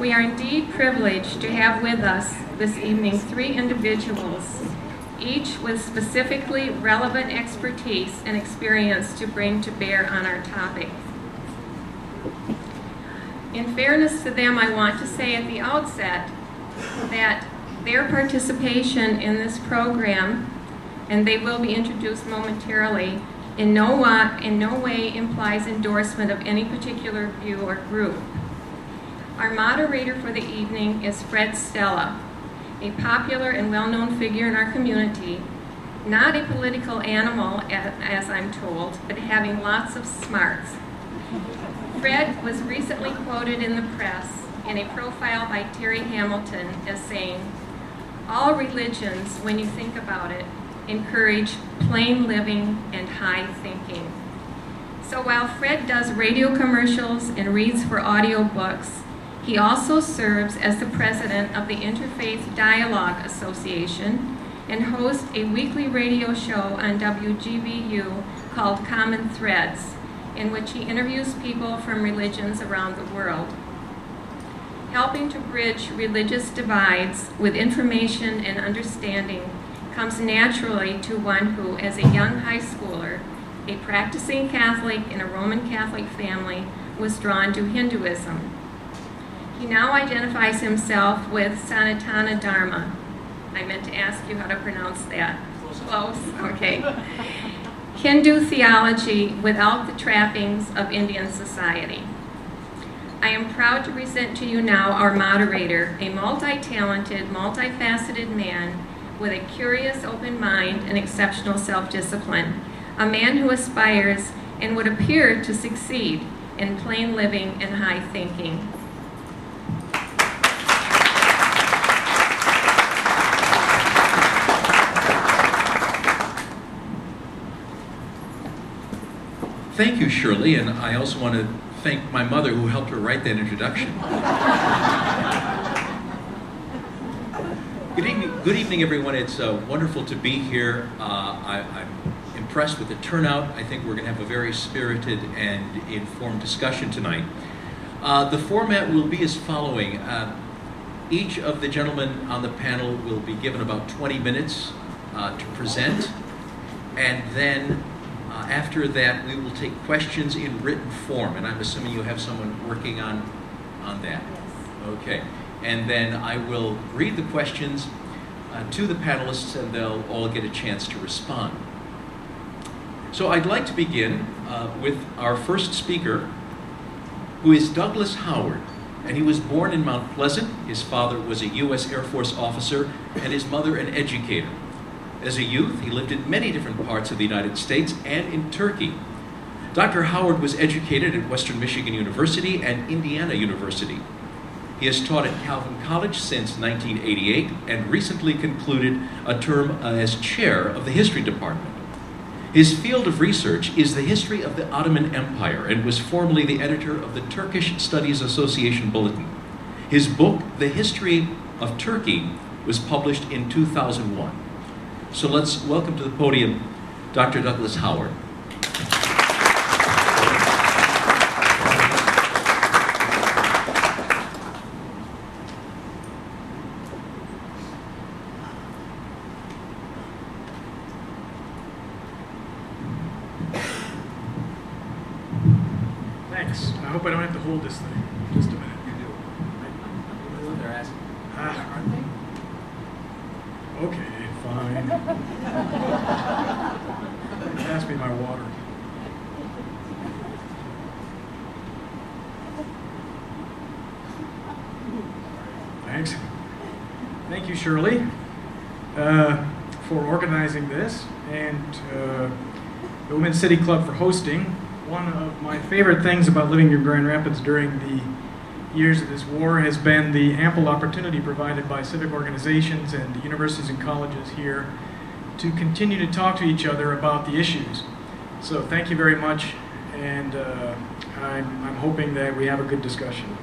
We are indeed privileged to have with us this evening 3 individuals, each with specifically relevant expertise and experience to bring to bear on our topic. In fairness to them, I want to say at the outset that their participation in this program, and they will be introduced momentarily, in no way implies endorsement of any particular view or group. Our moderator for the evening is Fred Stella, a popular and well-known figure in our community, not a political animal, as I'm told, but having lots of smarts. Fred was recently quoted in the press in a profile by Terry Hamilton as saying, "All religions, when you think about it, encourage plain living and high thinking." So while Fred does radio commercials and reads for audiobooks, he also serves as the president of the Interfaith Dialogue Association and hosts a weekly radio show on WGBU called Common Threads, in which he interviews people from religions around the world. Helping to bridge religious divides with information and understanding comes naturally to one who, as a young high schooler, a practicing Catholic in a Roman Catholic family, was drawn to Hinduism. He now identifies himself with Sanatana Dharma. I meant to ask you how to pronounce that. Close? Okay. Hindu theology without the trappings of Indian society. I am proud to present to you now our moderator, a multi-talented, multifaceted man with a curious, open mind and exceptional self-discipline, a man who aspires and would appear to succeed in plain living and high thinking. Thank you, Shirley, and I also want to thank my mother who helped her write that introduction. Good evening, everyone. It's wonderful to be here. I'm impressed with the turnout. I think we're going to have a very spirited and informed discussion tonight. The format will be as following. Each of the gentlemen on the panel will be given about 20 minutes to present, and then after that, we will take questions in written form, and I'm assuming you have someone working on that. Yes. Okay. And then I will read the questions to the panelists, and they'll all get a chance to respond. So I'd like to begin with our first speaker, who is Douglas Howard, and he was born in Mount Pleasant. His father was a U.S. Air Force officer, and his mother an educator. As a youth, he lived in many different parts of the United States and in Turkey. Dr. Howard was educated at Western Michigan University and Indiana University. He has taught at Calvin College since 1988 and recently concluded a term as chair of the history department. His field of research is the history of the Ottoman Empire and was formerly the editor of the Turkish Studies Association Bulletin. His book, The History of Turkey, was published in 2001. So let's welcome to the podium Dr. Douglas Howard. Thanks. I hope I don't have to hold this thing. Just a minute. You do. They're asking. Aren't they? Okay, fine. Pass me my water. Thanks. Thank you, Shirley, for organizing this, and the Women's City Club for hosting. One of my favorite things about living in Grand Rapids during the years of this war has been the ample opportunity provided by civic organizations and universities and colleges here to continue to talk to each other about the issues. So thank you very much, and I'm hoping that we have a good discussion.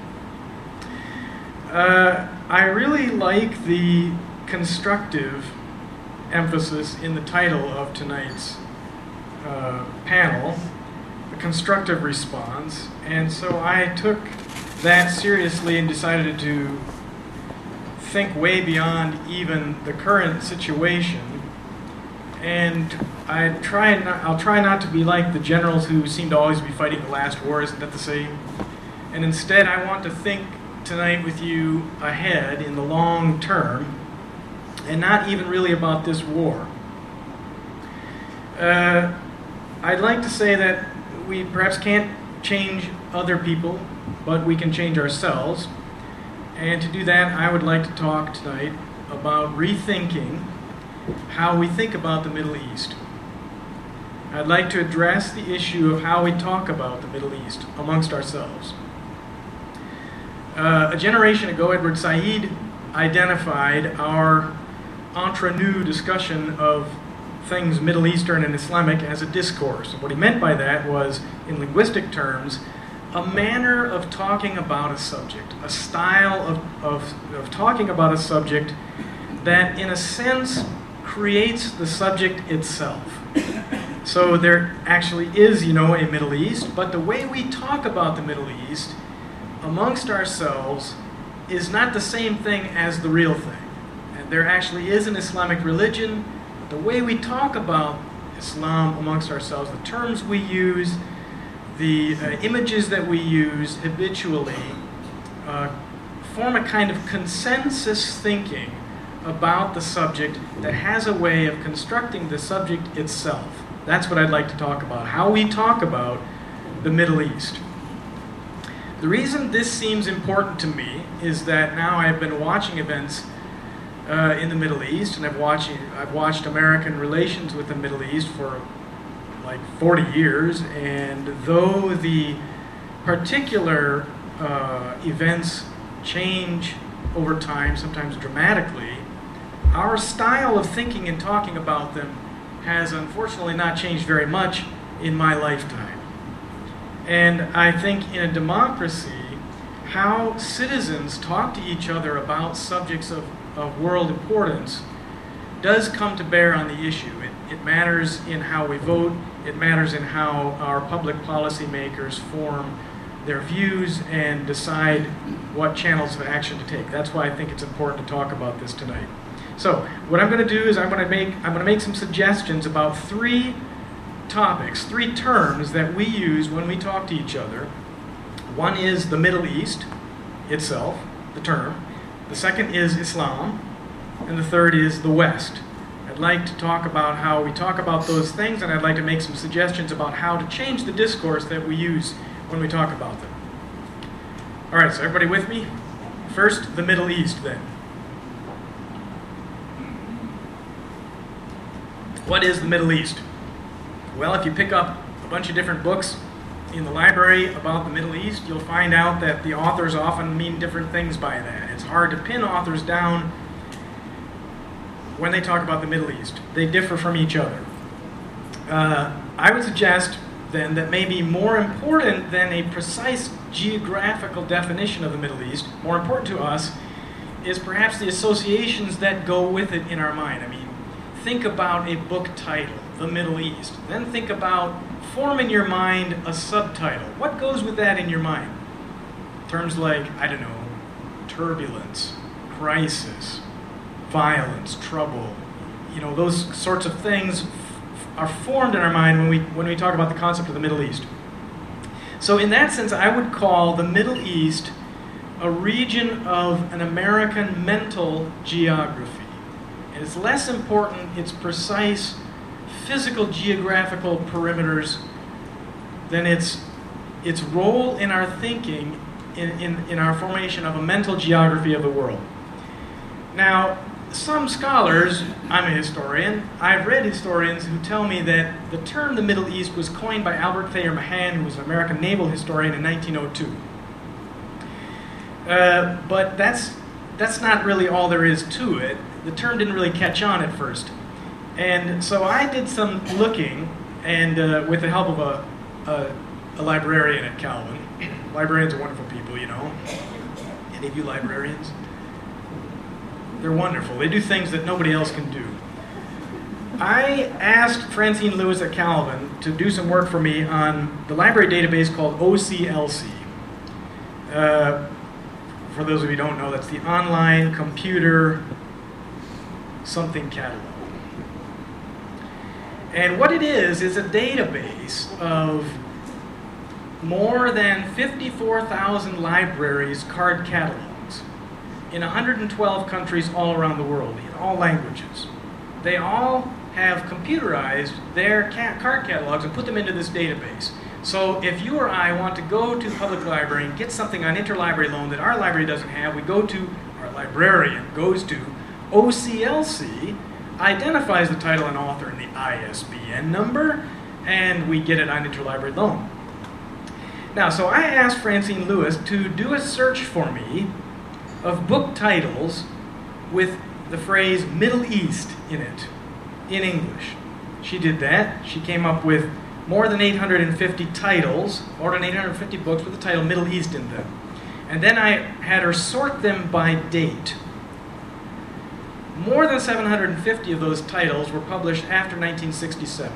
I really like the constructive emphasis in the title of tonight's panel, the constructive response, and so I took that seriously and decided to think way beyond even the current situation. And I'll try not to be like the generals who seem to always be fighting the last war. Isn't that the same? And instead, I want to think tonight with you ahead in the long term, and not even really about this war. I'd like to say that we perhaps can't change other people, but we can change ourselves. And to do that, I would like to talk tonight about rethinking how we think about the Middle East. I'd like to address the issue of how we talk about the Middle East amongst ourselves. A generation ago, Edward Said identified our entre nous discussion of things Middle Eastern and Islamic as a discourse. And what he meant by that was, in linguistic terms, a manner of talking about a subject, a style of talking about a subject that, in a sense, creates the subject itself. So there actually is, a Middle East, but the way we talk about the Middle East amongst ourselves is not the same thing as the real thing. And there actually is an Islamic religion. The way we talk about Islam amongst ourselves, the terms we use, the images that we use habitually, form a kind of consensus thinking about the subject that has a way of constructing the subject itself. That's what I'd like to talk about, how we talk about the Middle East. The reason this seems important to me is that now I've been watching events in the Middle East, and I've watched American relations with the Middle East for like 40 years, and though the particular events change over time, sometimes dramatically, our style of thinking and talking about them has unfortunately not changed very much in my lifetime. And I think in a democracy, how citizens talk to each other about subjects of world importance does come to bear on the issue. It matters in how we vote. It matters in how our public policy makers form their views and decide what channels of action to take. That's why I think it's important to talk about this tonight. So what I'm going to do is I'm going to make some suggestions about three topics, three terms that we use when we talk to each other. One is the Middle East itself, the term. The second is Islam, and the third is the West. I'd like to talk about how we talk about those things, and I'd like to make some suggestions about how to change the discourse that we use when we talk about them. All right, so everybody with me? First, the Middle East, then. What is the Middle East? Well, if you pick up a bunch of different books in the library about the Middle East, you'll find out that the authors often mean different things by that. It's hard to pin authors down when they talk about the Middle East. They differ from each other. I would suggest then that maybe more important than a precise geographical definition of the Middle East, more important to us, is perhaps the associations that go with it in our mind. I mean, think about a book title, The Middle East. Then think about, form in your mind a subtitle. What goes with that in your mind? Terms like, turbulence, crisis, violence, trouble. Those sorts of things are formed in our mind when we talk about the concept of the Middle East. So in that sense, I would call the Middle East a region of an American mental geography. And it's less important its precise physical geographical perimeters than its role in our thinking, in our formation of a mental geography of the world. Now, some scholars, I'm a historian, I've read historians who tell me that the term the Middle East was coined by Albert Thayer Mahan, who was an American naval historian, in 1902. But that's not really all there is to it. The term didn't really catch on at first. And so I did some looking, and with the help of a librarian at Calvin. Librarians are wonderful people, Any of you librarians? They're wonderful. They do things that nobody else can do. I asked Francine Lewis at Calvin to do some work for me on the library database called OCLC. For those of you who don't know, that's the Online Computer Something Catalog. And what it is a database of more than 54,000 libraries' card catalogs in 112 countries all around the world, in all languages. They all have computerized their card catalogs and put them into this database. So if you or I want to go to the public library and get something on interlibrary loan that our library doesn't have, we go to, our librarian goes to OCLC, identifies the title and author and the ISBN number, and we get it on interlibrary loan. Now, so I asked Francine Lewis to do a search for me of book titles with the phrase Middle East in it, in English. She did that. She came up with more than 850 titles, more than 850 books with the title Middle East in them. And then I had her sort them by date. More than 750 of those titles were published after 1967.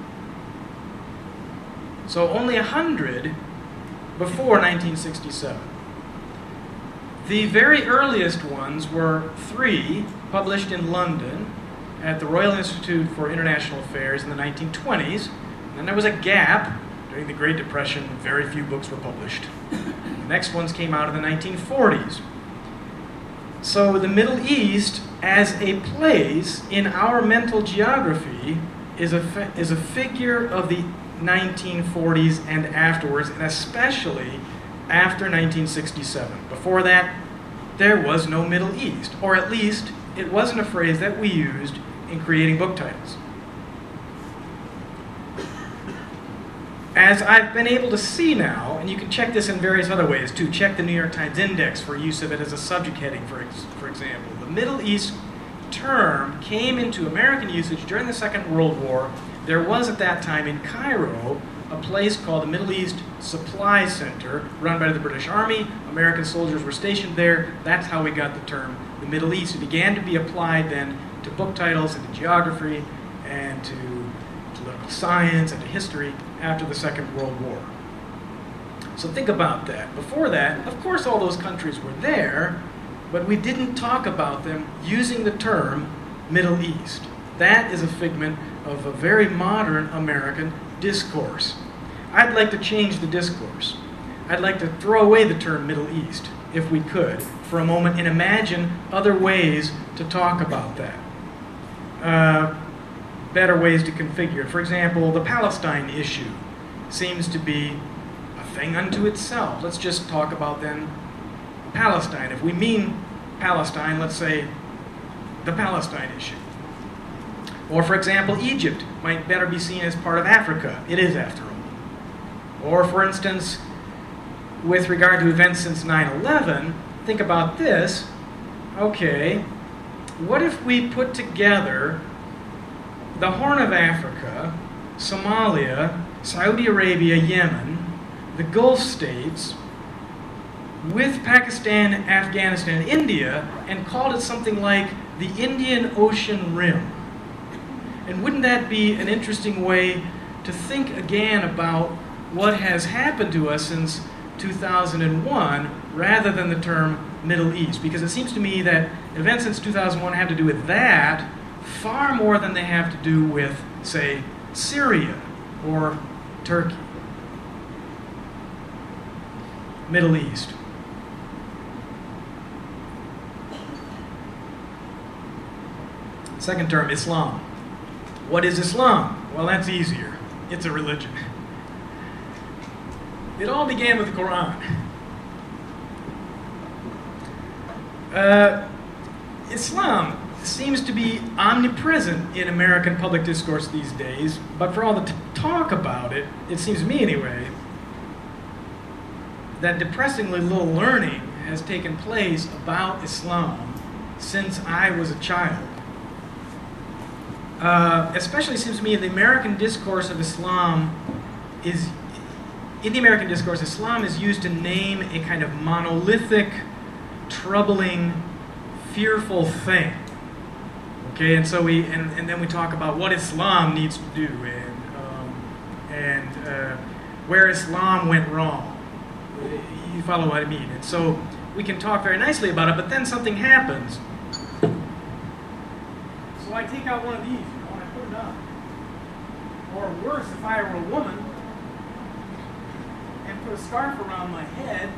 So only 100 before 1967. The very earliest ones were 3 published in London at the Royal Institute for International Affairs in the 1920s. And then there was a gap. During the Great Depression, very few books were published. The next ones came out in the 1940s. So the Middle East, as a place in our mental geography, is a figure of the 1940s and afterwards, and especially after 1967. Before that, there was no Middle East, or at least it wasn't a phrase that we used in creating book titles. As I've been able to see now, and you can check this in various other ways too, check the New York Times Index for use of it as a subject heading, for example. The Middle East term came into American usage during the Second World War. There was at that time in Cairo a place called the Middle East Supply Center, run by the British Army. American soldiers were stationed there. That's how we got the term the Middle East. It began to be applied then to book titles and to geography and to political science and to history after the Second World War. So think about that. Before that, of course all those countries were there, but we didn't talk about them using the term Middle East. That is a figment of a very modern American discourse. I'd like to change the discourse. I'd like to throw away the term Middle East, if we could, for a moment, and imagine other ways to talk about that. Better ways to configure it. For example, the Palestine issue seems to be a thing unto itself. Let's just talk about then Palestine. If we mean Palestine, let's say the Palestine issue. Or, for example, Egypt might better be seen as part of Africa. It is, after all. Or, for instance, with regard to events since 9/11, think about this. Okay, what if we put together the Horn of Africa, Somalia, Saudi Arabia, Yemen, the Gulf states, with Pakistan, Afghanistan, and India, and called it something like the Indian Ocean Rim? And wouldn't that be an interesting way to think again about what has happened to us since 2001, rather than the term Middle East? Because it seems to me that events since 2001 have to do with that far more than they have to do with, say, Syria or Turkey. Middle East. Second term, Islam. What is Islam? Well, that's easier. It's a religion. It all began with the Quran. Islam seems to be omnipresent in American public discourse these days, but for all the talk about it, it seems to me anyway, that depressingly little learning has taken place about Islam since I was a child. Especially seems to me the American discourse of Islam is, in the American discourse, Islam is used to name a kind of monolithic, troubling, fearful thing. Okay, and so and then we talk about what Islam needs to do and where Islam went wrong. You follow what I mean? And so we can talk very nicely about it, but then something happens. So I take out one of these, and I put it on. Or worse, if I were a woman and put a scarf around my head,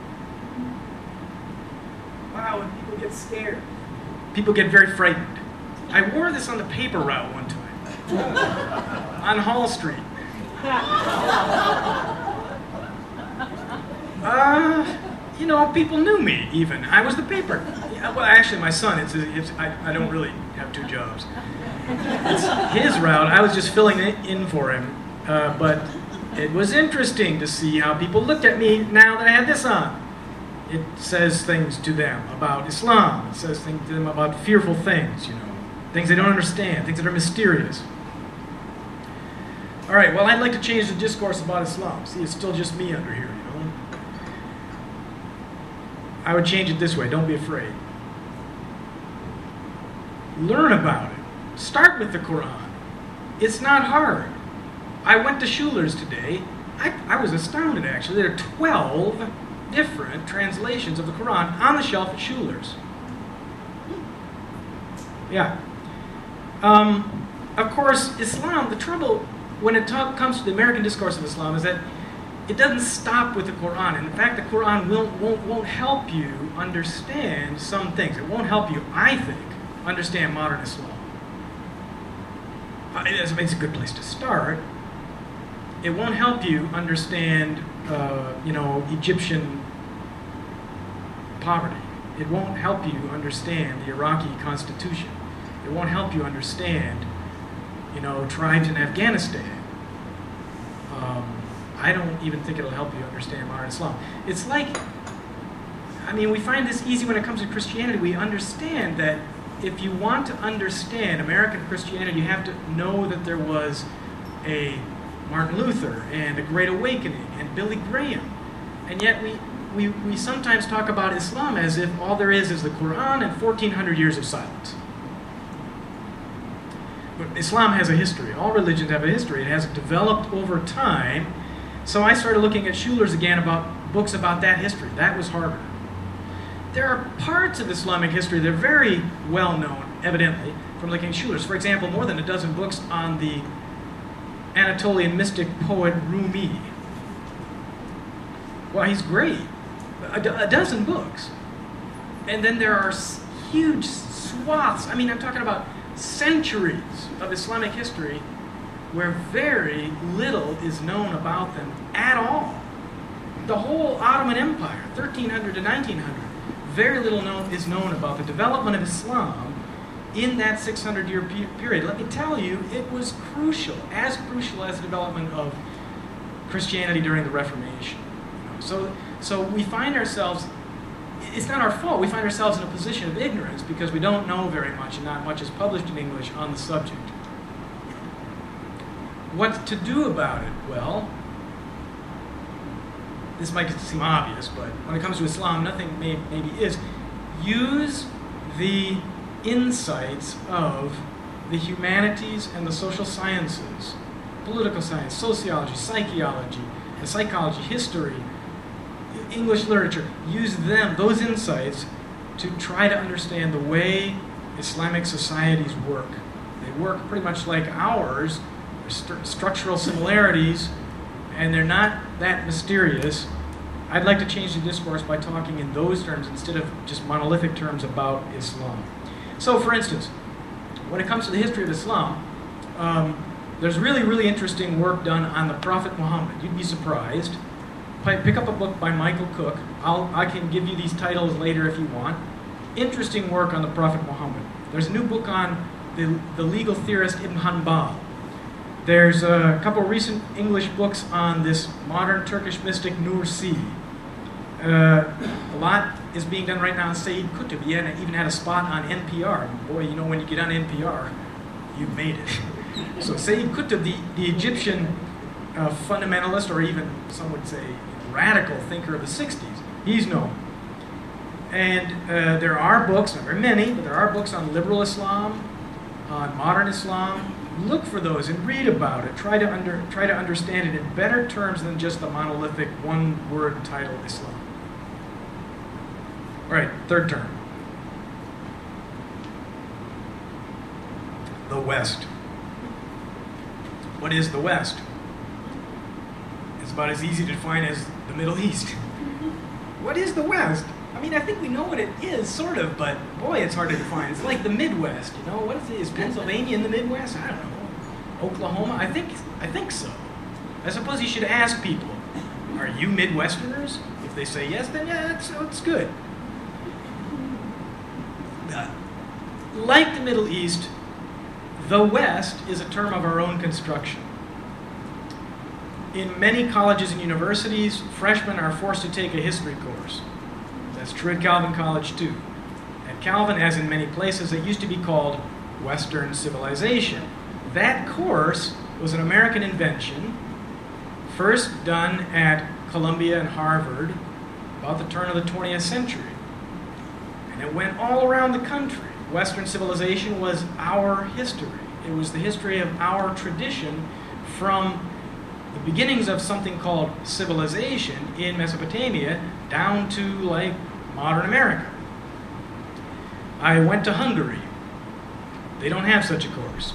wow, and people get scared. People get very frightened. I wore this on the paper route one time on Hall Street. People knew me even. I was the paper. Well, actually, my son, I don't really have two jobs. It's his route. I was just filling it in for him. But it was interesting to see how people looked at me now that I had this on. It says things to them about Islam. It says things to them about fearful things, things they don't understand, things that are mysterious. All right, well, I'd like to change the discourse about Islam. See, it's still just me under here, I would change it this way. Don't be afraid. Learn about it. Start with the Quran. It's not hard. I went to Schuler's today. I was astounded, actually. There are 12 different translations of the Quran on the shelf at Schuler's. Yeah. Of course, Islam, the trouble when it comes to the American discourse of Islam is that it doesn't stop with the Quran. And in fact, the Quran won't help you understand some things. It won't help you, I think, understand modern Islam. It's a good place to start. It won't help you understand, Egyptian poverty. It won't help you understand the Iraqi constitution. It won't help you understand, tribes in Afghanistan. I don't even think it'll help you understand modern Islam. It's like, we find this easy when it comes to Christianity. We understand that if you want to understand American Christianity, you have to know that there was a Martin Luther and a Great Awakening and Billy Graham. And yet we sometimes talk about Islam as if all there is the Quran and 1,400 years of silence. But Islam has a history. All religions have a history. It has developed over time. So I started looking at Schuler's again about books about that history. That was harder. There are parts of Islamic history that are very well known, evidently, from looking at Schuler's. For example, more than a dozen books on the Anatolian mystic poet Rumi. Well, he's great. A dozen books. And then there are huge swaths. I'm talking about centuries of Islamic history where very little is known about them at all. The whole Ottoman Empire, 1300 to 1900, very little is known about the development of Islam in that 600-year period. Let me tell you, it was crucial as the development of Christianity during the Reformation. So we find ourselves, it's not our fault, we find ourselves in a position of ignorance because we don't know very much and not much is published in English on the subject. What to do about it? Well, this might seem obvious, but when it comes to Islam, nothing maybe is. Use the insights of the humanities and the social sciences, political science, sociology, psychology, history, English literature. Use those insights, to try to understand the way Islamic societies work. They work pretty much like ours. There's structural similarities, and they're not that mysterious. I'd like to change the discourse by talking in those terms instead of just monolithic terms about Islam. So, for instance, when it comes to the history of Islam, there's really, really interesting work done on the Prophet Muhammad. You'd be surprised. Pick up a book by Michael Cook. I can give you these titles later if you want. Interesting work on the Prophet Muhammad. There's a new book on the legal theorist Ibn Hanbal. There's a couple of recent English books on this modern Turkish mystic Nursi. A lot is being done right now on Sayyid Qutb. He even had a spot on NPR. Boy, when you get on NPR, you've made it. So Sayyid Qutb, the Egyptian fundamentalist, or even some would say radical thinker of the 60s, he's known. And there are books, not very many, but there are books on liberal Islam, on modern Islam, look for those and read about it. Try to understand it in better terms than just the monolithic one-word title Islam. All right, third term. The West. What is the West? It's about as easy to define as the Middle East. What is the West? I mean, I think we know what it is, sort of, but boy, it's hard to define. It's like the Midwest, you know? What is it? Is Pennsylvania in the Midwest? I don't know. Oklahoma? I think so. I suppose you should ask people, are you Midwesterners? If they say yes, then yeah, it's good. Like the Middle East, the West is a term of our own construction. In many colleges and universities, freshmen are forced to take a history course. That's true at Calvin College, too. At Calvin, as in many places, it used to be called Western Civilization. That course was an American invention, first done at Columbia and Harvard about the turn of the 20th century. And it went all around the country. Western civilization was our history. It was the history of our tradition from the beginnings of something called civilization in Mesopotamia down to, like, modern America. I went to Hungary. They don't have such a course.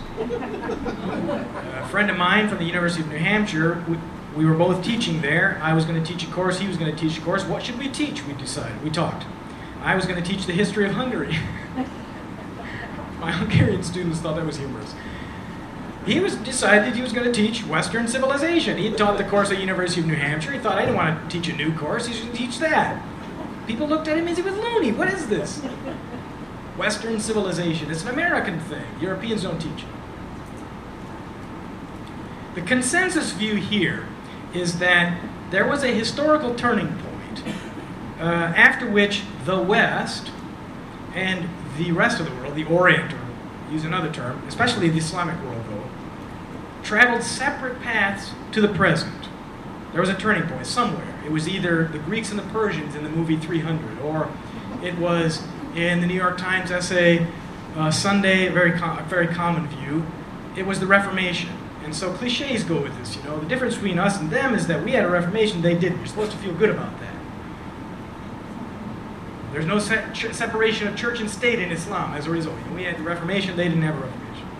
A friend of mine from the University of New Hampshire, we were both teaching there. I was going to teach a course, he was going to teach a course. What should we teach? We decided. We talked. I was going to teach the history of Hungary. My Hungarian students thought that was humorous. He decided he was going to teach Western civilization. He had taught the course at the University of New Hampshire. He thought, I didn't want to teach a new course. He's going to teach that. People looked at him as he was loony. What is this? Western civilization. It's an American thing. Europeans don't teach it. The consensus view here is that there was a historical turning point after which the West and the rest of the world, the Orient, or use another term, especially the Islamic world, though, traveled separate paths to the present. There was a turning point somewhere. It was either the Greeks and the Persians in the movie 300, or it was in the New York Times essay Sunday, a very common view. It was the Reformation. And so cliches go with this, you know. The difference between us and them is that we had a Reformation, they didn't. You're supposed to feel good about that. There's no separation of church and state in Islam as a result. We had the Reformation, they didn't have a Reformation.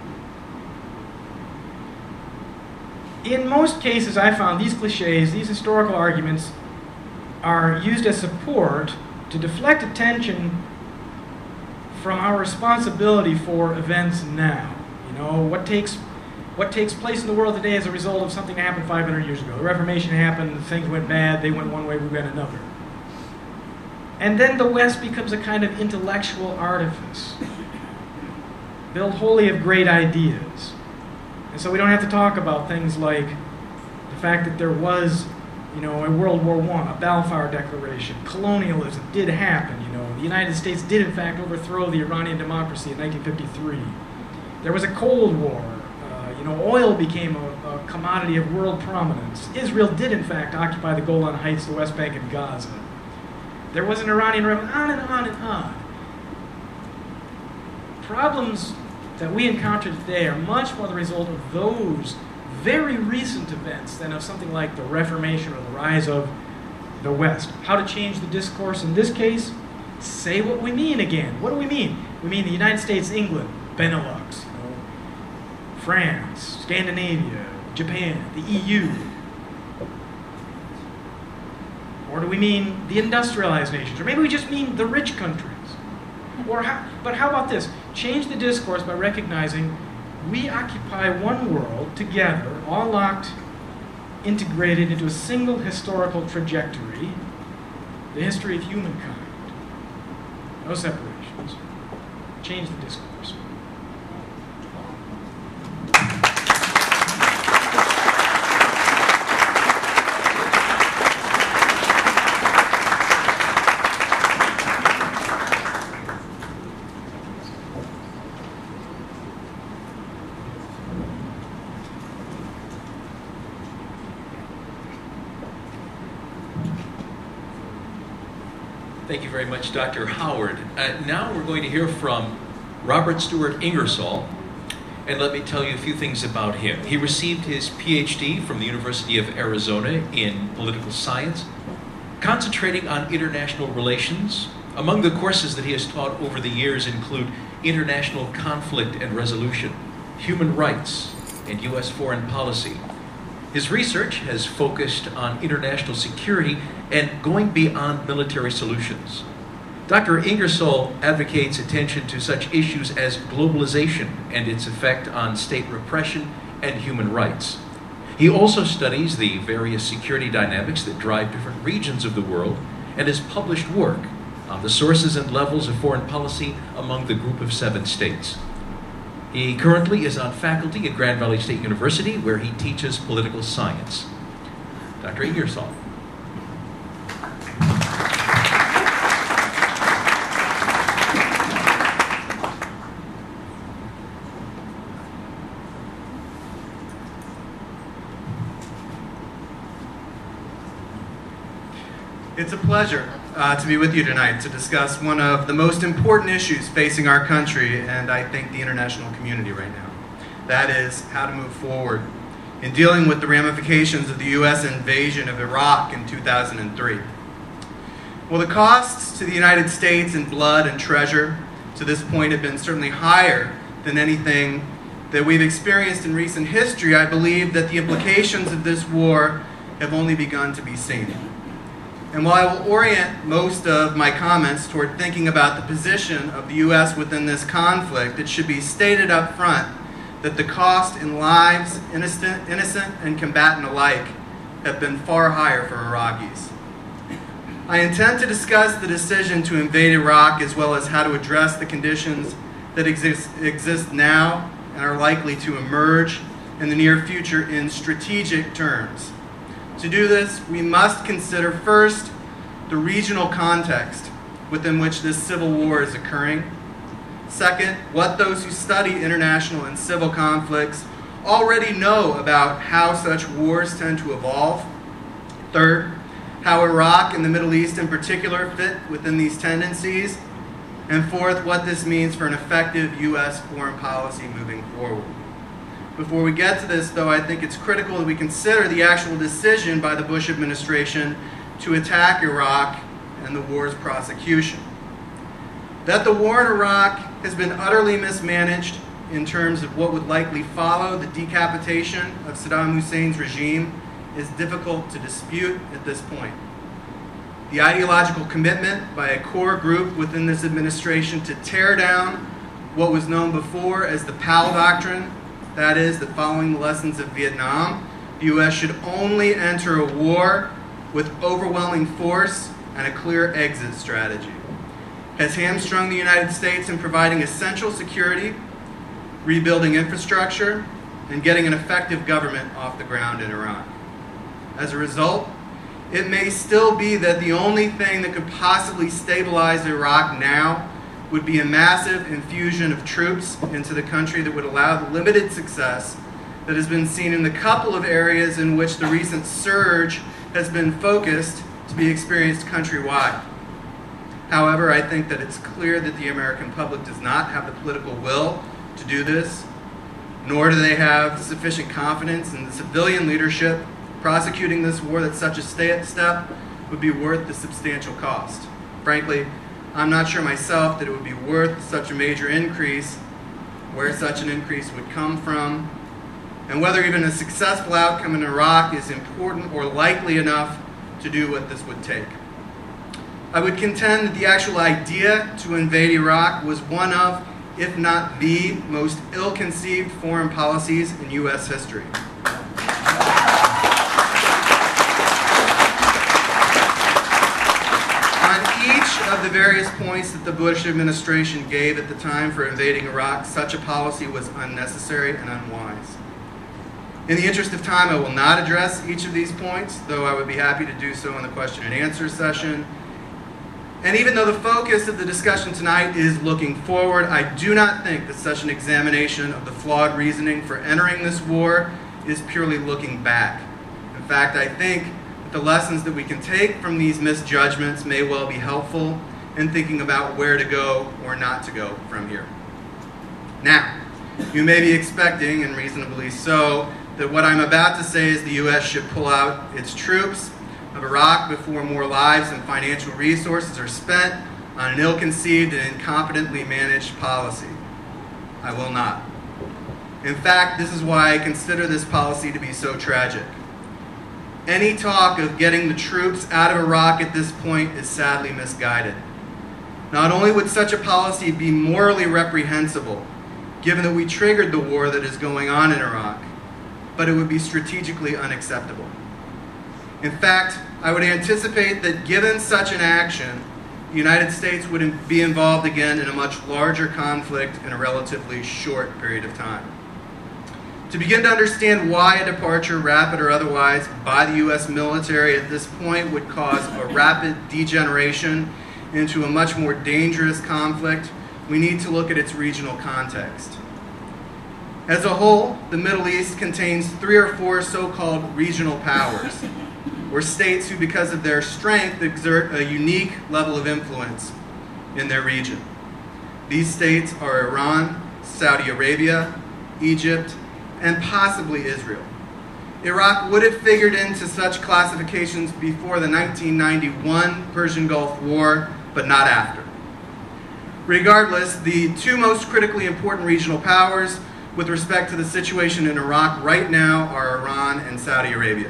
In most cases, I found these cliches, these historical arguments, are used as support to deflect attention from our responsibility for events now. You know, what takes place in the world today as a result of something that happened 500 years ago. The Reformation happened, things went bad, they went one way, we went another. And then the West becomes a kind of intellectual artifice, built wholly of great ideas. And so we don't have to talk about things like the fact that there was, you know, a World War I, a Balfour Declaration. Colonialism did happen, you know. The United States did, in fact, overthrow the Iranian democracy in 1953. There was a Cold War. Oil became a commodity of world prominence. Israel did, in fact, occupy the Golan Heights, the West Bank, and Gaza. There was an Iranian revolution, on and on and on. Problems that we encounter today are much more the result of those very recent events than of something like the Reformation or the rise of the West. How to change the discourse in this case? Say what we mean again. What do we mean? We mean the United States, England, Benelux, France, Scandinavia, Japan, the EU. Or do we mean the industrialized nations? Or maybe we just mean the rich countries. But how about this? Change the discourse by recognizing we occupy one world together, all locked, integrated into a single historical trajectory, the history of humankind. No separations. Change the discourse. Thank you very much, Dr. Howard. Now we're going to hear from Robert Stewart Ingersoll. and let me tell you a few things about him. He received his PhD from the University of Arizona in political science, concentrating on international relations. Among the courses that he has taught over the years include international conflict and resolution, human rights, and U.S. foreign policy. His research has focused on international security and going beyond military solutions. Dr. Ingersoll advocates attention to such issues as globalization and its effect on state repression and human rights. He also studies the various security dynamics that drive different regions of the world and has published work on the sources and levels of foreign policy among the Group of 7 states. He currently is on faculty at Grand Valley State University, where he teaches political science. Dr. Ingersoll. It's a pleasure to be with you tonight to discuss one of the most important issues facing our country and I think the international community right now. That is how to move forward in dealing with the ramifications of the U.S. invasion of Iraq in 2003. Well, the costs to the United States in blood and treasure to this point have been certainly higher than anything that we've experienced in recent history. I believe that the implications of this war have only begun to be seen. And while I will orient most of my comments toward thinking about the position of the U.S. within this conflict, it should be stated up front that the cost in lives, innocent and combatant alike, have been far higher for Iraqis. I intend to discuss the decision to invade Iraq as well as how to address the conditions that exist now and are likely to emerge in the near future in strategic terms. To do this, we must consider first the regional context within which this civil war is occurring. Second, what those who study international and civil conflicts already know about how such wars tend to evolve. Third, how Iraq and the Middle East in particular fit within these tendencies. And fourth, what this means for an effective U.S. foreign policy moving forward. Before we get to this, though, I think it's critical that we consider the actual decision by the Bush administration to attack Iraq and the war's prosecution. That the war in Iraq has been utterly mismanaged in terms of what would likely follow the decapitation of Saddam Hussein's regime is difficult to dispute at this point. The ideological commitment by a core group within this administration to tear down what was known before as the Powell Doctrine, that is, that following the lessons of Vietnam, the U.S. should only enter a war with overwhelming force and a clear exit strategy, has hamstrung the United States in providing essential security, rebuilding infrastructure, and getting an effective government off the ground in Iraq. As a result, it may still be that the only thing that could possibly stabilize Iraq now would be a massive infusion of troops into the country that would allow the limited success that has been seen in the couple of areas in which the recent surge has been focused to be experienced countrywide. However, I think that it's clear that the American public does not have the political will to do this, nor do they have sufficient confidence in the civilian leadership prosecuting this war that such a step would be worth the substantial cost. Frankly, I'm not sure myself that it would be worth such a major increase, where such an increase would come from, and whether even a successful outcome in Iraq is important or likely enough to do what this would take. I would contend that the actual idea to invade Iraq was one of, if not the, most ill-conceived foreign policies in U.S. history. Of the various points that the Bush administration gave at the time for invading Iraq, such a policy was unnecessary and unwise. In the interest of time, I will not address each of these points, though I would be happy to do so in the question and answer session. And even though the focus of the discussion tonight is looking forward, I do not think that such an examination of the flawed reasoning for entering this war is purely looking back. In fact, I think the lessons that we can take from these misjudgments may well be helpful in thinking about where to go or not to go from here. Now, You may be expecting, and reasonably so, that what I'm about to say is the U.S. should pull out its troops of Iraq before more lives and financial resources are spent on an ill-conceived and incompetently managed policy. I will not. In fact, this is why I consider this policy to be so tragic. Any talk of getting the troops out of Iraq at this point is sadly misguided. Not only would such a policy be morally reprehensible, given that we triggered the war that is going on in Iraq, but it would be strategically unacceptable. In fact, I would anticipate that given such an action, the United States would be involved again in a much larger conflict in a relatively short period of time. To begin to understand why a departure, rapid or otherwise, by the U.S. military at this point would cause a rapid degeneration into a much more dangerous conflict, we need to look at its regional context. As a whole, the Middle East contains 3 or 4 so-called regional powers, or states who, because of their strength, exert a unique level of influence in their region. These states are Iran, Saudi Arabia, Egypt, and possibly Israel. Iraq would have figured into such classifications before the 1991 Persian Gulf War, but not after. Regardless, the 2 most critically important regional powers with respect to the situation in Iraq right now are Iran and Saudi Arabia.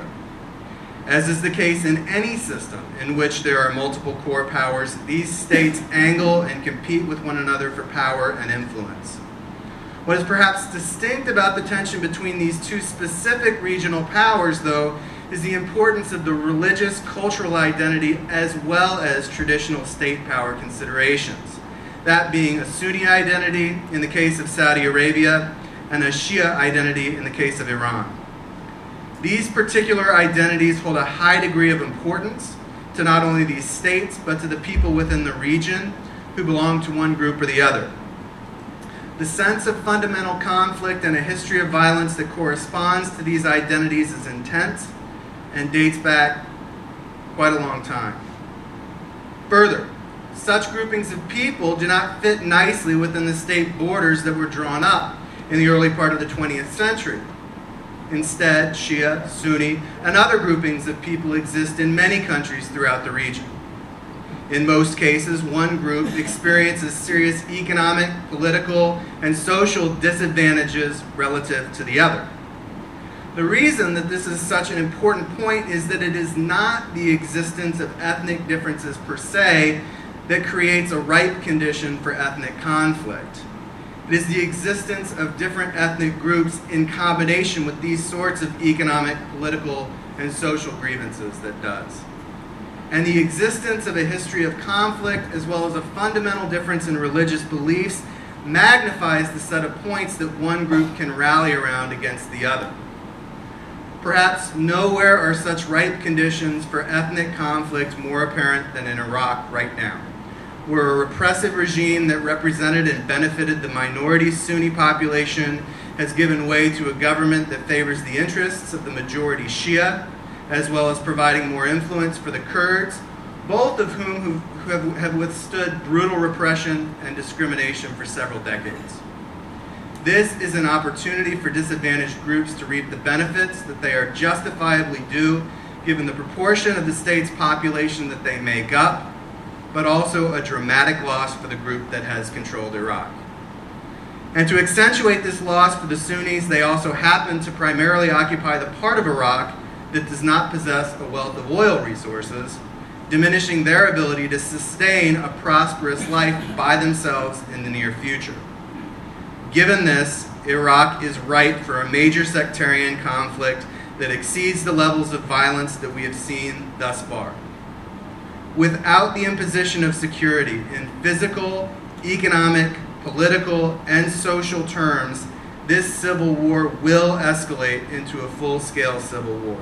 As is the case in any system in which there are multiple core powers, these states angle and compete with one another for power and influence. What is perhaps distinct about the tension between these 2 specific regional powers, though, is the importance of the religious, cultural identity as well as traditional state power considerations. That being a Sunni identity in the case of Saudi Arabia and a Shia identity in the case of Iran. These particular identities hold a high degree of importance to not only these states, but to the people within the region who belong to one group or the other. The sense of fundamental conflict and a history of violence that corresponds to these identities is intense and dates back quite a long time. Further, such groupings of people do not fit nicely within the state borders that were drawn up in the early part of the 20th century. Instead, Shia, Sunni, and other groupings of people exist in many countries throughout the region. In most cases, one group experiences serious economic, political, and social disadvantages relative to the other. The reason that this is such an important point is that it is not the existence of ethnic differences per se that creates a ripe condition for ethnic conflict. It is the existence of different ethnic groups in combination with these sorts of economic, political, and social grievances that does. And the existence of a history of conflict, as well as a fundamental difference in religious beliefs, magnifies the set of points that one group can rally around against the other. Perhaps nowhere are such ripe conditions for ethnic conflict more apparent than in Iraq right now, where a repressive regime that represented and benefited the minority Sunni population has given way to a government that favors the interests of the majority Shia, as well as providing more influence for the Kurds, both of whom have withstood brutal repression and discrimination for several decades. This is an opportunity for disadvantaged groups to reap the benefits that they are justifiably due, given the proportion of the state's population that they make up, but also a dramatic loss for the group that has controlled Iraq. And to accentuate this loss for the Sunnis, they also happen to primarily occupy the part of Iraq that does not possess a wealth of oil resources, diminishing their ability to sustain a prosperous life by themselves in the near future. Given this, Iraq is ripe for a major sectarian conflict that exceeds the levels of violence that we have seen thus far. Without the imposition of security in physical, economic, political, and social terms, this civil war will escalate into a full-scale civil war.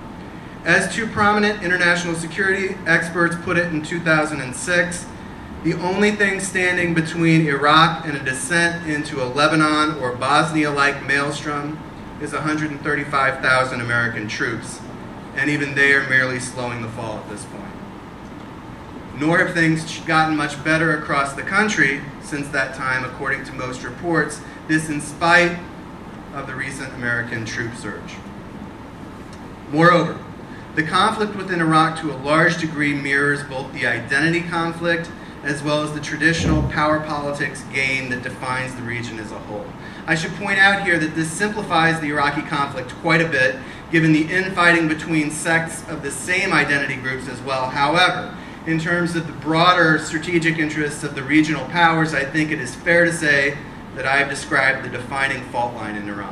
As 2 prominent international security experts put it in 2006, the only thing standing between Iraq and a descent into a Lebanon or Bosnia-like maelstrom is 135,000 American troops, and even they are merely slowing the fall at this point. nor have things gotten much better across the country since that time, according to most reports, this in spite of the recent American troop surge. Moreover, the conflict within Iraq to a large degree mirrors both the identity conflict as well as the traditional power politics game that defines the region as a whole. I should point out here that this simplifies the Iraqi conflict quite a bit, given the infighting between sects of the same identity groups as well. However, in terms of the broader strategic interests of the regional powers, I think it is fair to say that I have described the defining fault line in Iraq.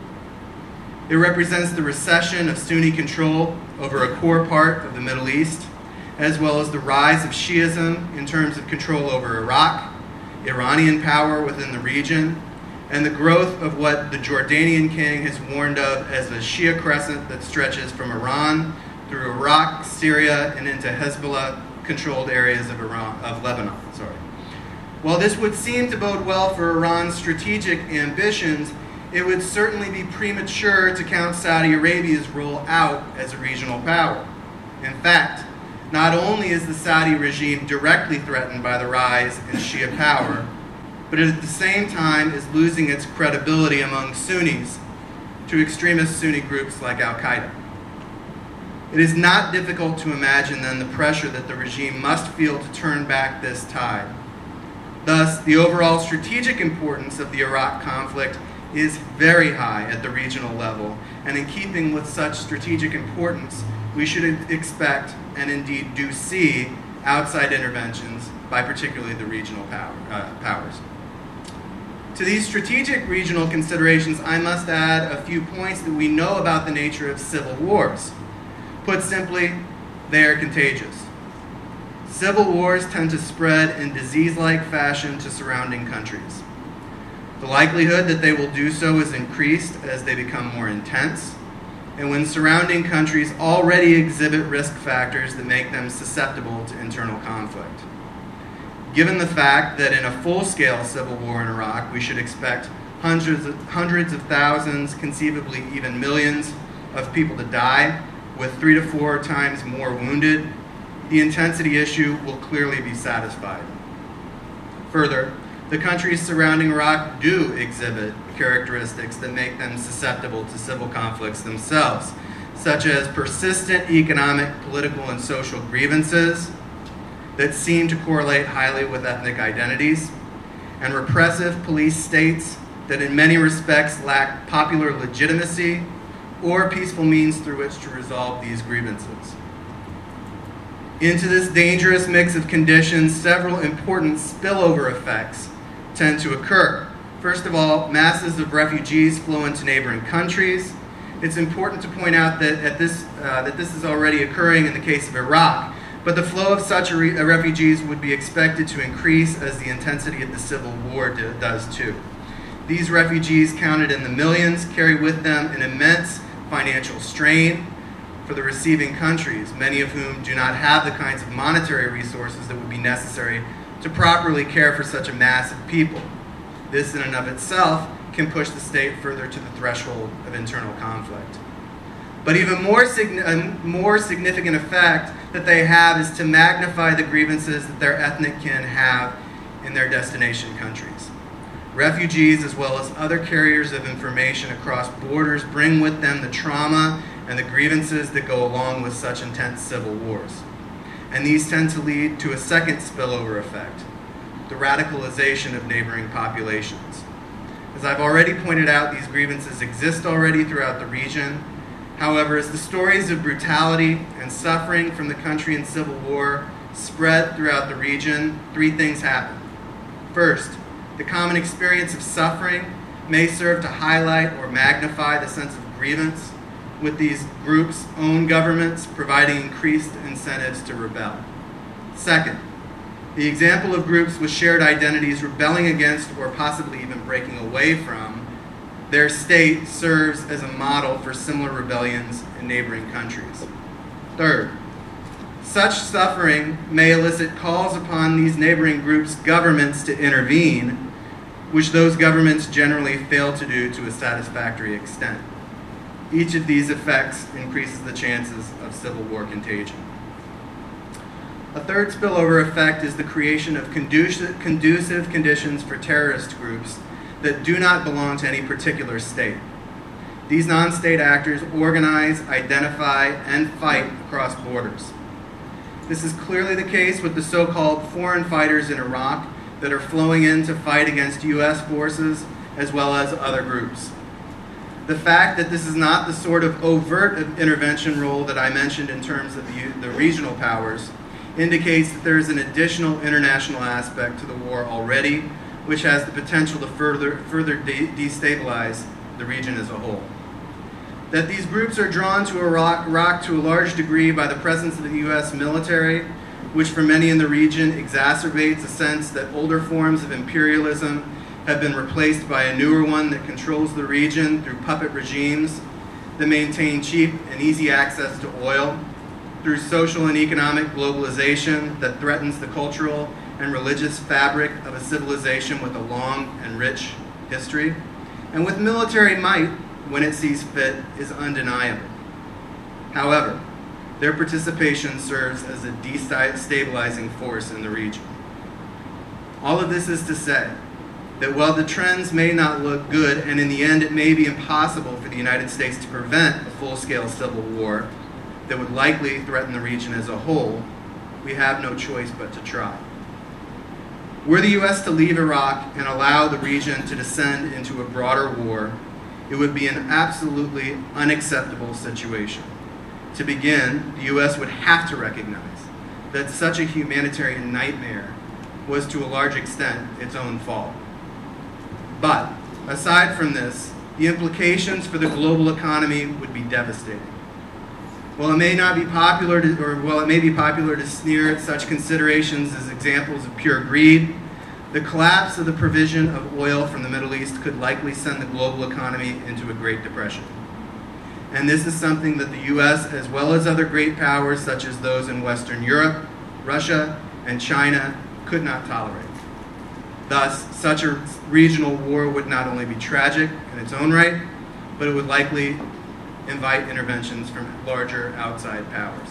It represents the recession of Sunni control over a core part of the Middle East, as well as the rise of Shiism in terms of control over Iraq, Iranian power within the region, and the growth of what the Jordanian king has warned of as a Shia crescent that stretches from Iran through Iraq, Syria, and into Hezbollah-controlled areas of Lebanon. While this would seem to bode well for Iran's strategic ambitions, it would certainly be premature to count Saudi Arabia's role out as a regional power. In fact, not only is the Saudi regime directly threatened by the rise in Shia power, but at the same time is losing its credibility among Sunnis to extremist Sunni groups like Al-Qaeda. It is not difficult to imagine then the pressure that the regime must feel to turn back this tide. Thus, the overall strategic importance of the Iraq conflict is very high at the regional level, and in keeping with such strategic importance, we should expect, and indeed do see, outside interventions by particularly the regional powers. To these strategic regional considerations, I must add a few points that we know about the nature of civil wars. Put simply, they are contagious. Civil wars tend to spread in disease-like fashion to surrounding countries. The likelihood that they will do so is increased as they become more intense, and when surrounding countries already exhibit risk factors that make them susceptible to internal conflict. Given the fact that in a full-scale civil war in Iraq, we should expect hundreds of thousands, conceivably even millions, of people to die, with 3 to 4 times more wounded, the intensity issue will clearly be satisfied. Further, the countries surrounding Iraq do exhibit characteristics that make them susceptible to civil conflicts themselves, such as persistent economic, political, and social grievances that seem to correlate highly with ethnic identities, and repressive police states that in many respects lack popular legitimacy or peaceful means through which to resolve these grievances. Into this dangerous mix of conditions, several important spillover effects tend to occur. First of all, masses of refugees flow into neighboring countries. It's important to point out that this is already occurring in the case of Iraq, but the flow of such refugees would be expected to increase as the intensity of the civil war does too. These refugees, counted in the millions, carry with them an immense financial strain for the receiving countries, many of whom do not have the kinds of monetary resources that would be necessary to properly care for such a mass of people. This in and of itself can push the state further to the threshold of internal conflict. But even more significant effect that they have is to magnify the grievances that their ethnic kin have in their destination countries. Refugees, as well as other carriers of information across borders, bring with them the trauma and the grievances that go along with such intense civil wars. And these tend to lead to a second spillover effect, the radicalization of neighboring populations. As I've already pointed out, these grievances exist already throughout the region. However, as the stories of brutality and suffering from the country in civil war spread throughout the region, 3 things happen. First, the common experience of suffering may serve to highlight or magnify the sense of grievance, with these groups' own governments providing increased incentives to rebel. Second, the example of groups with shared identities rebelling against or possibly even breaking away from their state serves as a model for similar rebellions in neighboring countries. Third, such suffering may elicit calls upon these neighboring groups' governments to intervene, which those governments generally fail to do to a satisfactory extent. Each of these effects increases the chances of civil war contagion. A third spillover effect is the creation of conducive conditions for terrorist groups that do not belong to any particular state. These non-state actors organize, identify, and fight across borders. This is clearly the case with the so-called foreign fighters in Iraq that are flowing in to fight against U.S. forces as well as other groups. The fact that this is not the sort of overt intervention role that I mentioned in terms of the regional powers indicates that there is an additional international aspect to the war already, which has the potential to further destabilize the region as a whole. That these groups are drawn to Iraq to a large degree by the presence of the U.S. military, which for many in the region exacerbates a sense that older forms of imperialism have been replaced by a newer one that controls the region through puppet regimes that maintain cheap and easy access to oil, through social and economic globalization that threatens the cultural and religious fabric of a civilization with a long and rich history, and with military might, when it sees fit, is undeniable. However, their participation serves as a destabilizing force in the region. All of this is to say that while the trends may not look good, and in the end it may be impossible for the United States to prevent a full-scale civil war that would likely threaten the region as a whole, we have no choice but to try. Were the U.S. to leave Iraq and allow the region to descend into a broader war, it would be an absolutely unacceptable situation. To begin, the U.S. would have to recognize that such a humanitarian nightmare was to a large extent its own fault. But, aside from this, the implications for the global economy would be devastating. While it may be popular to sneer at such considerations as examples of pure greed, the collapse of the provision of oil from the Middle East could likely send the global economy into a Great Depression. And this is something that the U.S., as well as other great powers such as those in Western Europe, Russia, and China, could not tolerate. Thus, such a regional war would not only be tragic in its own right, but it would likely invite interventions from larger outside powers.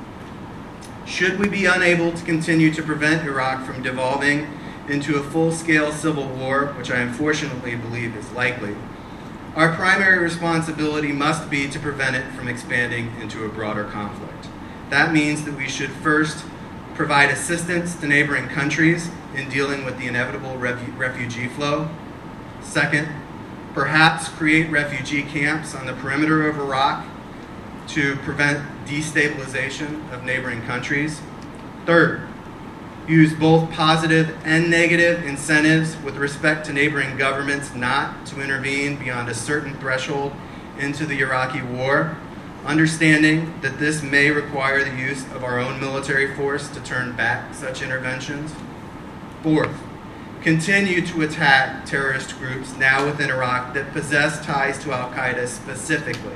Should we be unable to continue to prevent Iraq from devolving into a full-scale civil war, which I unfortunately believe is likely, our primary responsibility must be to prevent it from expanding into a broader conflict. That means that we should first provide assistance to neighboring countries in dealing with the inevitable refugee flow. Second, perhaps create refugee camps on the perimeter of Iraq to prevent destabilization of neighboring countries. Third, use both positive and negative incentives with respect to neighboring governments not to intervene beyond a certain threshold into the Iraqi war, understanding that this may require the use of our own military force to turn back such interventions. Fourth, continue to attack terrorist groups now within Iraq that possess ties to al-Qaeda specifically,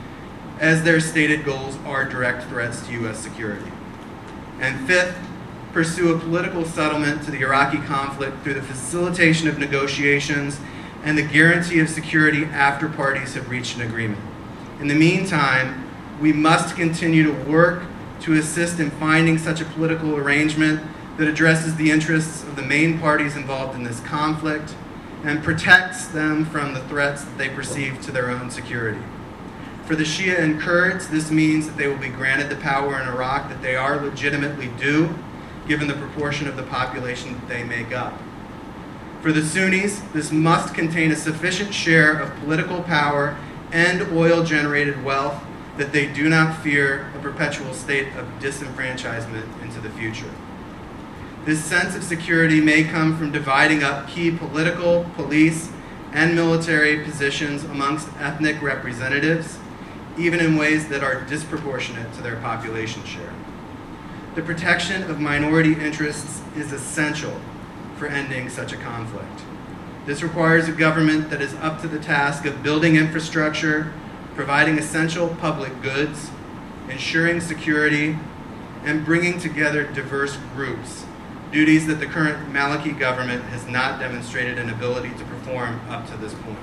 as their stated goals are direct threats to U.S. security. And fifth, pursue a political settlement to the Iraqi conflict through the facilitation of negotiations and the guarantee of security after parties have reached an agreement. In the meantime, we must continue to work to assist in finding such a political arrangement that addresses the interests of the main parties involved in this conflict and protects them from the threats that they perceive to their own security. For the Shia and Kurds, this means that they will be granted the power in Iraq that they are legitimately due, given the proportion of the population that they make up. For the Sunnis, this must contain a sufficient share of political power and oil-generated wealth that they do not fear a perpetual state of disenfranchisement into the future. This sense of security may come from dividing up key political, police, and military positions amongst ethnic representatives, even in ways that are disproportionate to their population share. The protection of minority interests is essential for ending such a conflict. This requires a government that is up to the task of building infrastructure, providing essential public goods, ensuring security, and bringing together diverse groups, duties that the current Maliki government has not demonstrated an ability to perform up to this point.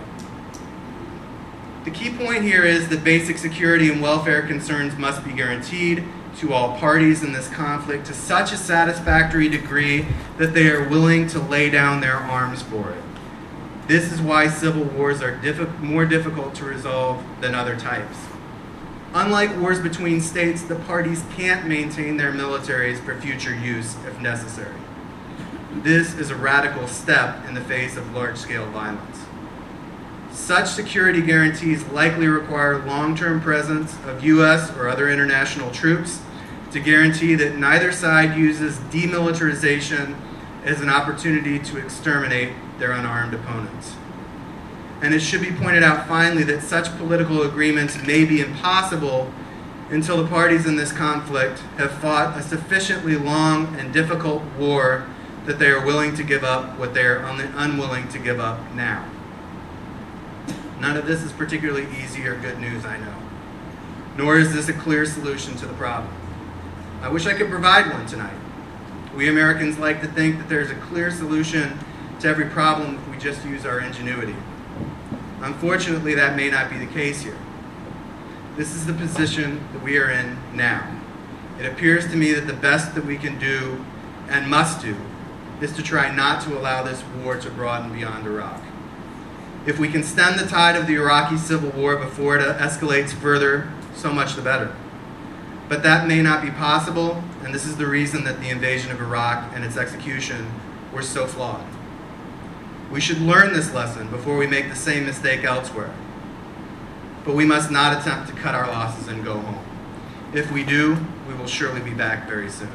The key point here is that basic security and welfare concerns must be guaranteed, to all parties in this conflict to such a satisfactory degree that they are willing to lay down their arms for it. This is why civil wars are more difficult to resolve than other types. Unlike wars between states, the parties can't maintain their militaries for future use if necessary. This is a radical step in the face of large-scale violence. Such security guarantees likely require long-term presence of U.S. or other international troops to guarantee that neither side uses demilitarization as an opportunity to exterminate their unarmed opponents. And it should be pointed out finally that such political agreements may be impossible until the parties in this conflict have fought a sufficiently long and difficult war that they are willing to give up what they are unwilling to give up now. None of this is particularly easy or good news, I know. Nor is this a clear solution to the problem. I wish I could provide one tonight. We Americans like to think that there's a clear solution to every problem if we just use our ingenuity. Unfortunately, that may not be the case here. This is the position that we are in now. It appears to me that the best that we can do and must do is to try not to allow this war to broaden beyond Iraq. If we can stem the tide of the Iraqi civil war before it escalates further, so much the better. But that may not be possible, and this is the reason that the invasion of Iraq and its execution were so flawed. We should learn this lesson before we make the same mistake elsewhere. But we must not attempt to cut our losses and go home. If we do, we will surely be back very soon.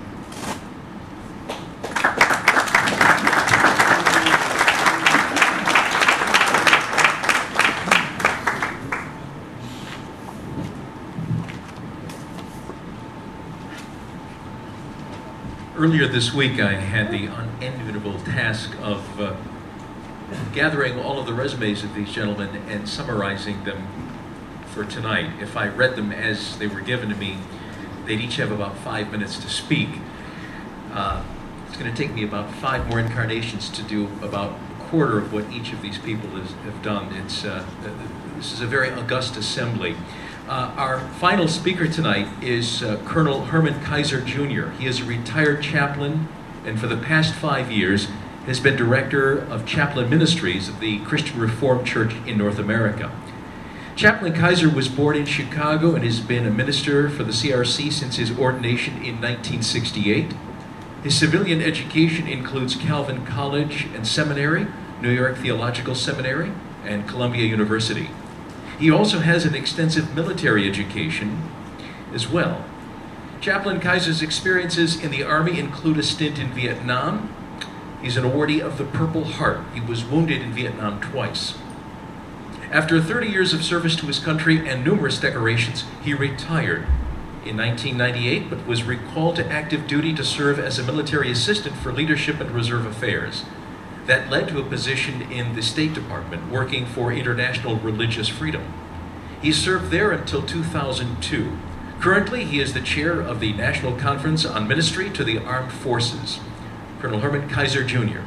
Earlier this week, I had the unenviable task of gathering all of the resumes of these gentlemen and summarizing them for tonight. If I read them as they were given to me, they'd each have about 5 minutes to speak. It's going to take me about 5 more incarnations to do about a quarter of what each of these people have done. This is a very august assembly. Our final speaker tonight is Colonel Herman Kaiser Jr. He is a retired chaplain, and for the past 5 years has been director of chaplain ministries of the Christian Reformed Church in North America. Chaplain Kaiser was born in Chicago and has been a minister for the CRC since his ordination in 1968. His civilian education includes Calvin College and Seminary, New York Theological Seminary, and Columbia University. He also has an extensive military education as well. Chaplain Kaiser's experiences in the Army include a stint in Vietnam. He's an awardee of the Purple Heart. He was wounded in Vietnam twice. After 30 years of service to his country and numerous decorations, he retired in 1998, but was recalled to active duty to serve as a military assistant for leadership and reserve affairs. That led to a position in the State Department, working for international religious freedom. He served there until 2002. Currently, he is the chair of the National Conference on Ministry to the Armed Forces. Colonel Herman Kaiser, Jr.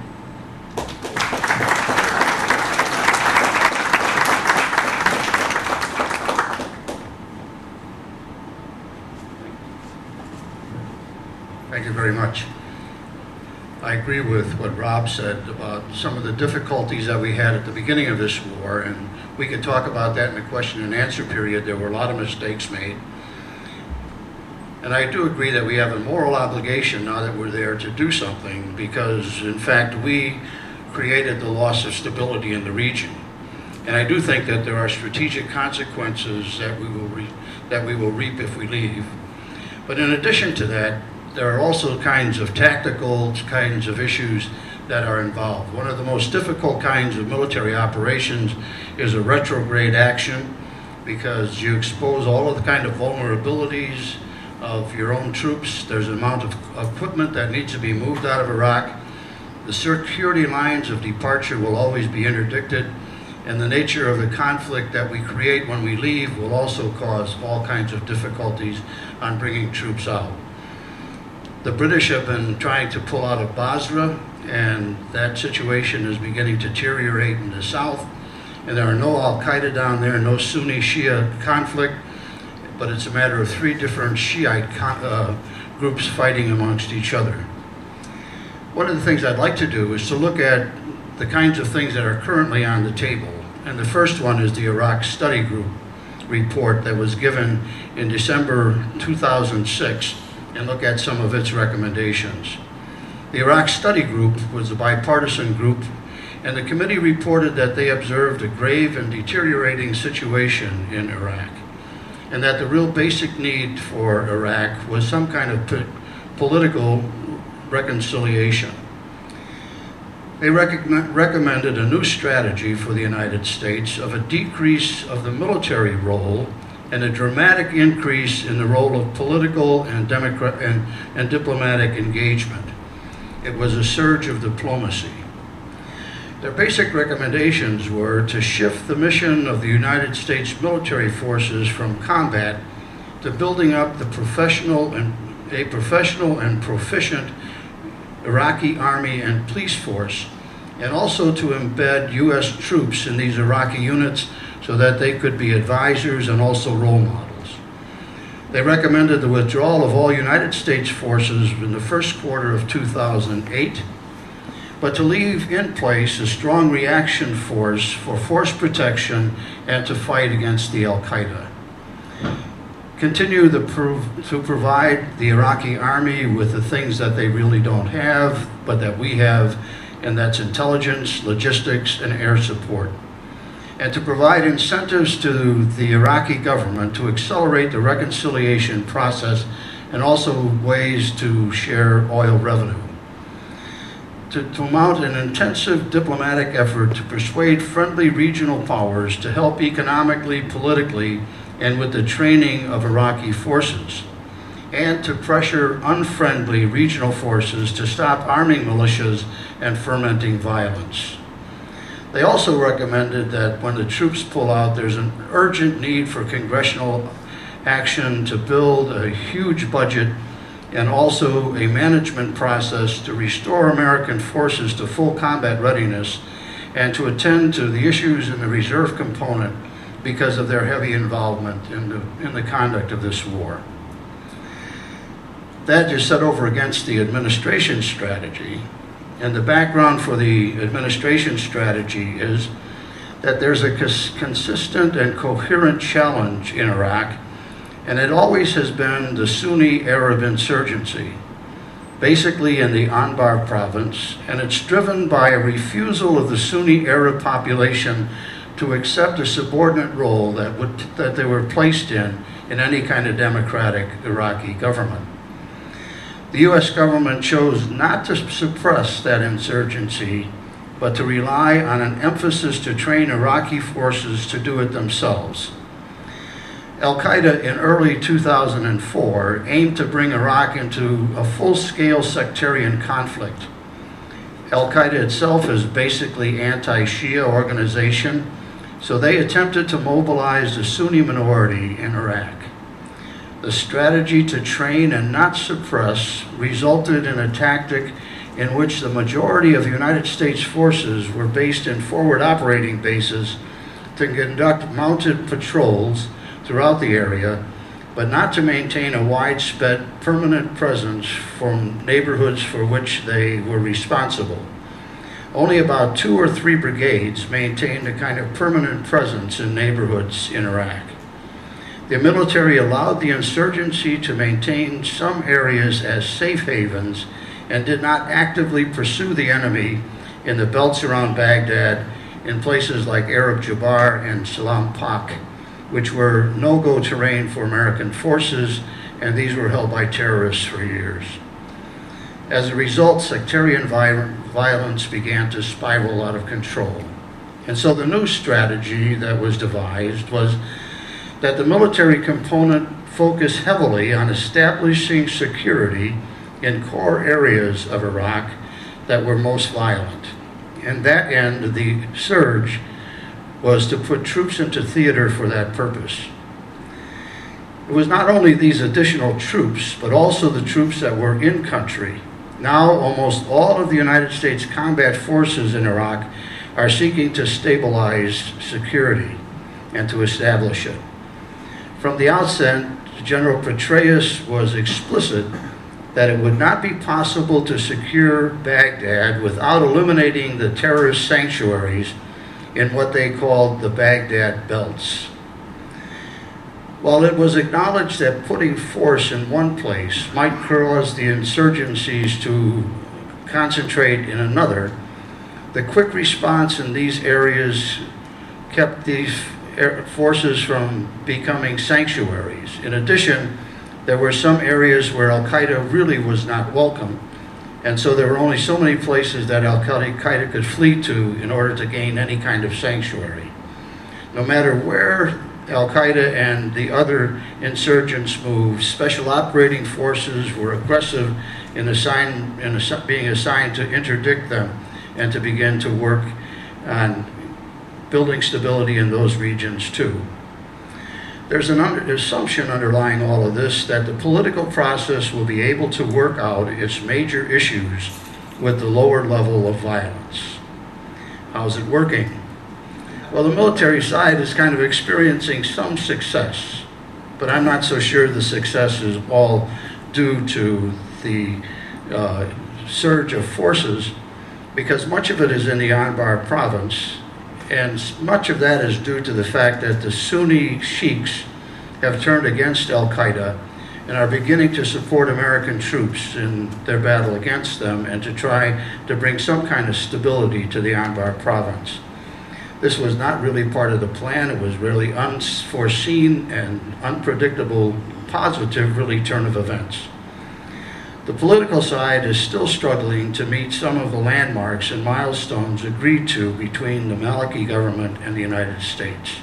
Thank you very much. I agree with what Rob said about some of the difficulties that we had at the beginning of this war, and we could talk about that in the question and answer period. There were a lot of mistakes made. And I do agree that we have a moral obligation now that we're there to do something, because in fact we created the loss of stability in the region. And I do think that there are strategic consequences that we will reap if we leave. But in addition to that, there are also kinds of tactical kinds of issues that are involved. One of the most difficult kinds of military operations is a retrograde action, because you expose all of the kind of vulnerabilities of your own troops. There's an amount of equipment that needs to be moved out of Iraq. The security lines of departure will always be interdicted, and the nature of the conflict that we create when we leave will also cause all kinds of difficulties on bringing troops out. The British have been trying to pull out of Basra, and that situation is beginning to deteriorate in the south. And there are no Al-Qaeda down there, no Sunni-Shia conflict. but it's a matter of three different Shiite groups fighting amongst each other. One of the things I'd like to do is to look at the kinds of things that are currently on the table. And the first one is the Iraq Study Group report that was given in December 2006, and look at some of its recommendations. The Iraq Study Group was a bipartisan group, and the committee reported that they observed a grave and deteriorating situation in Iraq, and that the real basic need for Iraq was some kind of political reconciliation. They recommended a new strategy for the United States of a decrease of the military role and a dramatic increase in the role of political and diplomatic engagement. It was a surge of diplomacy. Their basic recommendations were to shift the mission of the United States military forces from combat to building up a professional and proficient Iraqi army and police force, and also to embed U.S. troops in these Iraqi units so that they could be advisors and also role models. They recommended the withdrawal of all United States forces in the first quarter of 2008, but to leave in place a strong reaction force for force protection and to fight against the Al-Qaeda. Continue to provide the Iraqi army with the things that they really don't have, but that we have, and that's intelligence, logistics, and air support. And to provide incentives to the Iraqi government to accelerate the reconciliation process, and also ways to share oil revenue. To mount an intensive diplomatic effort to persuade friendly regional powers to help economically, politically, and with the training of Iraqi forces, and to pressure unfriendly regional forces to stop arming militias and fomenting violence. They also recommended that when the troops pull out, there's an urgent need for congressional action to build a huge budget and also a management process to restore American forces to full combat readiness and to attend to the issues in the reserve component because of their heavy involvement in the conduct of this war. That is set over against the administration strategy. And the background for the administration strategy is that there's a consistent and coherent challenge in Iraq, and it always has been the Sunni Arab insurgency, basically in the Anbar province, and it's driven by a refusal of the Sunni Arab population to accept a subordinate role that they were placed in any kind of democratic Iraqi government. The U.S. government chose not to suppress that insurgency, but to rely on an emphasis to train Iraqi forces to do it themselves. Al-Qaeda in early 2004 aimed to bring Iraq into a full-scale sectarian conflict. Al-Qaeda itself is basically anti-Shia organization, so they attempted to mobilize the Sunni minority in Iraq. The strategy to train and not suppress resulted in a tactic in which the majority of United States forces were based in forward operating bases to conduct mounted patrols throughout the area, but not to maintain a widespread permanent presence from neighborhoods for which they were responsible. Only about 2 or 3 brigades maintained a kind of permanent presence in neighborhoods in Iraq. The military allowed the insurgency to maintain some areas as safe havens and did not actively pursue the enemy in the belts around Baghdad, in places like Arab Jabbar and Salam Pak, which were no-go terrain for American forces, and these were held by terrorists for years. As a result, sectarian violence began to spiral out of control. And so the new strategy that was devised was that the military component focused heavily on establishing security in core areas of Iraq that were most violent. And that end, the surge was to put troops into theater for that purpose. It was not only these additional troops, but also the troops that were in country. Now, almost all of the United States combat forces in Iraq are seeking to stabilize security and to establish it. From the outset, General Petraeus was explicit that it would not be possible to secure Baghdad without eliminating the terrorist sanctuaries in what they called the Baghdad belts. While it was acknowledged that putting force in one place might cause the insurgencies to concentrate in another, the quick response in these areas kept these forces from becoming sanctuaries. In addition, there were some areas where Al-Qaeda really was not welcome, and so there were only so many places that Al-Qaeda could flee to in order to gain any kind of sanctuary. No matter where Al-Qaeda and the other insurgents moved, special operating forces were aggressive in being assigned to interdict them and to begin to work on building stability in those regions too. There's an assumption underlying all of this that the political process will be able to work out its major issues with the lower level of violence. How's it working? Well, the military side is kind of experiencing some success, but I'm not so sure the success is all due to the surge of forces, because much of it is in the Anbar province, and much of that is due to the fact that the Sunni sheiks have turned against Al-Qaeda and are beginning to support American troops in their battle against them and to try to bring some kind of stability to the Anbar province. This was not really part of the plan. It was really unforeseen and unpredictable, positive, really, turn of events. The political side is still struggling to meet some of the landmarks and milestones agreed to between the Maliki government and the United States.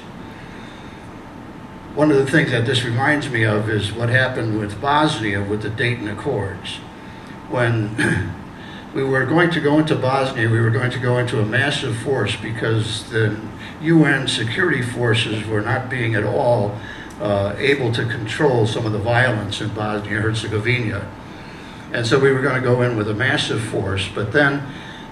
One of the things that this reminds me of is what happened with Bosnia with the Dayton Accords. When we were going to go into Bosnia, we were going to go into a massive force because the UN security forces were not being at all able to control some of the violence in Bosnia-Herzegovina. And so we were going to go in with a massive force, but then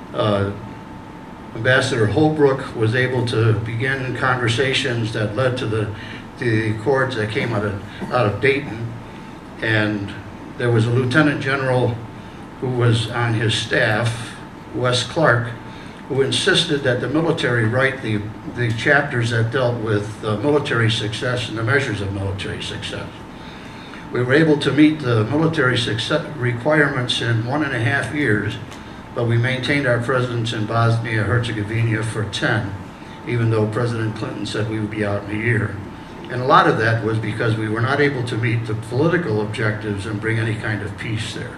Ambassador Holbrooke was able to begin conversations that led to the accords that came out of Dayton, and there was a lieutenant general who was on his staff, Wes Clark, who insisted that the military write the chapters that dealt with military success and the measures of military success. We were able to meet the military success requirements in 1.5 years, but we maintained our presence in Bosnia-Herzegovina for 10, even though President Clinton said we would be out in a year. And a lot of that was because we were not able to meet the political objectives and bring any kind of peace there.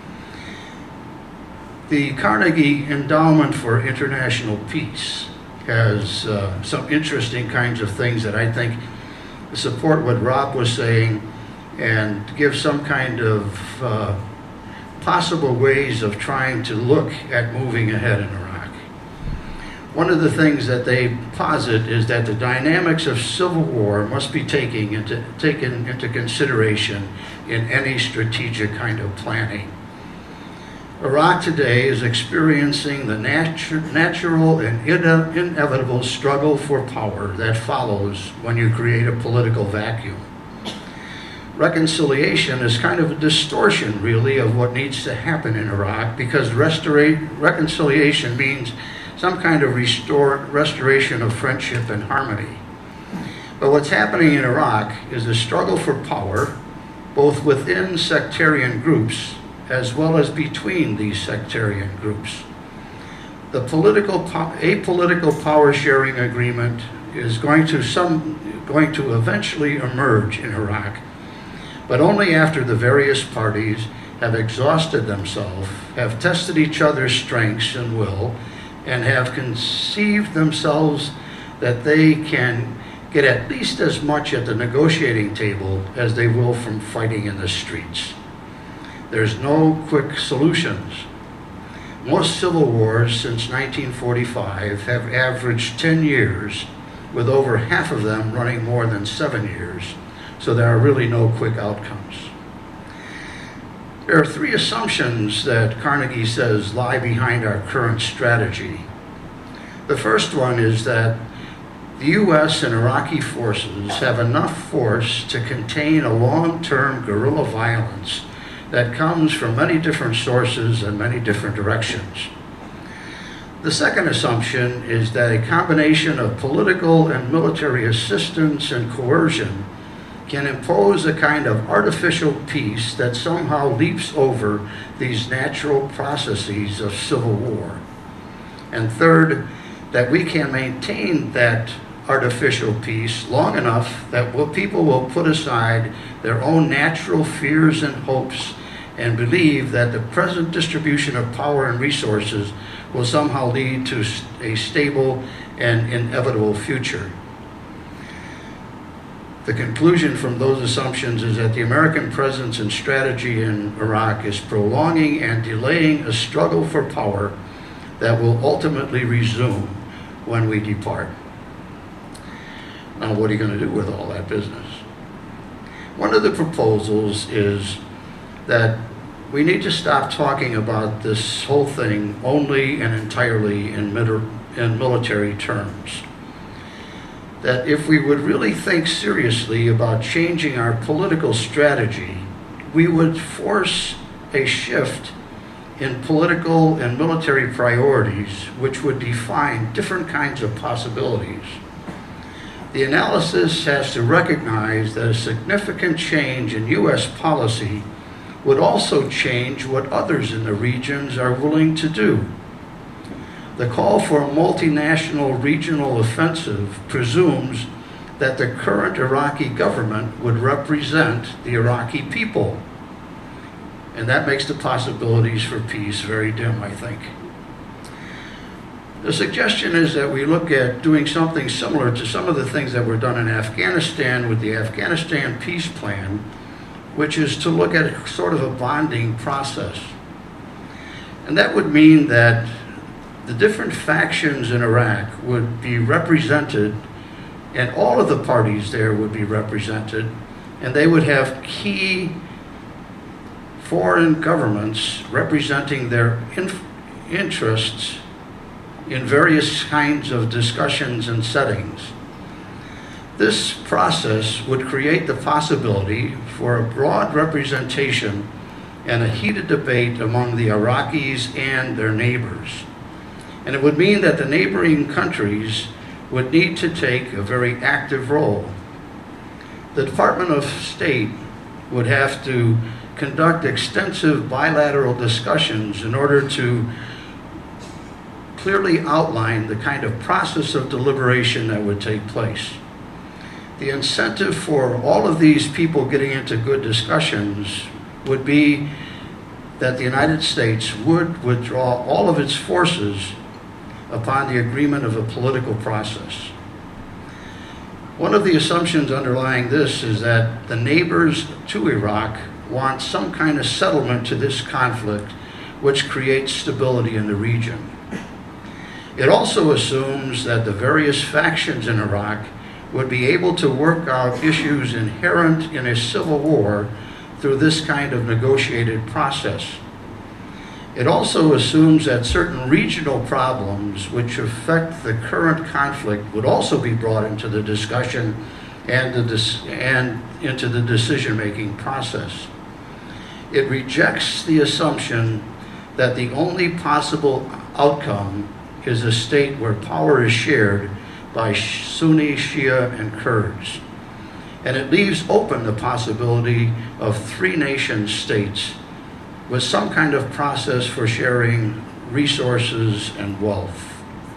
The Carnegie Endowment for International Peace has some interesting kinds of things that I think support what Rob was saying and give some kind of possible ways of trying to look at moving ahead in Iraq. One of the things that they posit is that the dynamics of civil war must be taken into consideration in any strategic kind of planning. Iraq today is experiencing the natural and inevitable struggle for power that follows when you create a political vacuum. Reconciliation is kind of a distortion, really, of what needs to happen in Iraq, because reconciliation means some kind of restoration of friendship and harmony. But what's happening in Iraq is a struggle for power, both within sectarian groups as well as between these sectarian groups. The apolitical power-sharing agreement is going to eventually emerge in Iraq, but only after the various parties have exhausted themselves, have tested each other's strengths and will, and have conceived themselves that they can get at least as much at the negotiating table as they will from fighting in the streets. There's no quick solutions. Most civil wars since 1945 have averaged 10 years, with over half of them running more than 7 years, so there are really no quick outcomes. There are 3 assumptions that Carnegie says lie behind our current strategy. The first one is that the U.S. and Iraqi forces have enough force to contain a long-term guerrilla violence that comes from many different sources and many different directions. The second assumption is that a combination of political and military assistance and coercion can impose a kind of artificial peace that somehow leaps over these natural processes of civil war. And third, that we can maintain that artificial peace long enough that people will put aside their own natural fears and hopes and believe that the present distribution of power and resources will somehow lead to a stable and inevitable future. The conclusion from those assumptions is that the American presence and strategy in Iraq is prolonging and delaying a struggle for power that will ultimately resume when we depart. Now, what are you going to do with all that business? One of the proposals is that we need to stop talking about this whole thing only and entirely in military terms. That if we would really think seriously about changing our political strategy, we would force a shift in political and military priorities which would define different kinds of possibilities. The analysis has to recognize that a significant change in U.S. policy would also change what others in the regions are willing to do. The call for a multinational regional offensive presumes that the current Iraqi government would represent the Iraqi people. And that makes the possibilities for peace very dim, I think. The suggestion is that we look at doing something similar to some of the things that were done in Afghanistan with the Afghanistan peace plan, which is to look at sort of a bonding process. And that would mean that the different factions in Iraq would be represented, and all of the parties there would be represented, and they would have key foreign governments representing their interests in various kinds of discussions and settings. This process would create the possibility for a broad representation and a heated debate among the Iraqis and their neighbors. And it would mean that the neighboring countries would need to take a very active role. The Department of State would have to conduct extensive bilateral discussions in order to clearly outline the kind of process of deliberation that would take place. The incentive for all of these people getting into good discussions would be that the United States would withdraw all of its forces upon the agreement of a political process. One of the assumptions underlying this is that the neighbors to Iraq want some kind of settlement to this conflict which creates stability in the region. It also assumes that the various factions in Iraq would be able to work out issues inherent in a civil war through this kind of negotiated process. It also assumes that certain regional problems which affect the current conflict would also be brought into the discussion and into the decision-making process. It rejects the assumption that the only possible outcome is a state where power is shared by Sunni, Shia, and Kurds. And it leaves open the possibility of three nation states with some kind of process for sharing resources and wealth.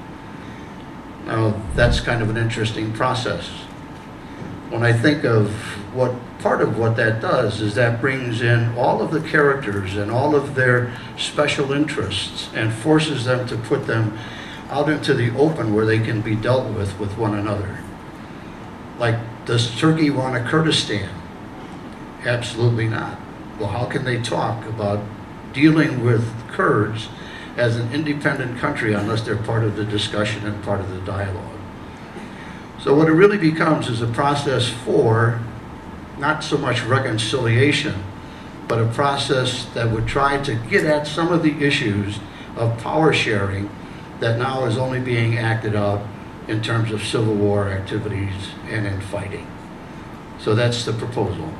Now, that's kind of an interesting process. When I think of what part of what that does is that brings in all of the characters and all of their special interests and forces them to put them out into the open where they can be dealt with one another. Like, does Turkey want a Kurdistan? Absolutely not. Well, how can they talk about dealing with Kurds as an independent country unless they're part of the discussion and part of the dialogue? So what it really becomes is a process for not so much reconciliation, but a process that would try to get at some of the issues of power sharing that now is only being acted out in terms of civil war activities and in fighting. So that's the proposal.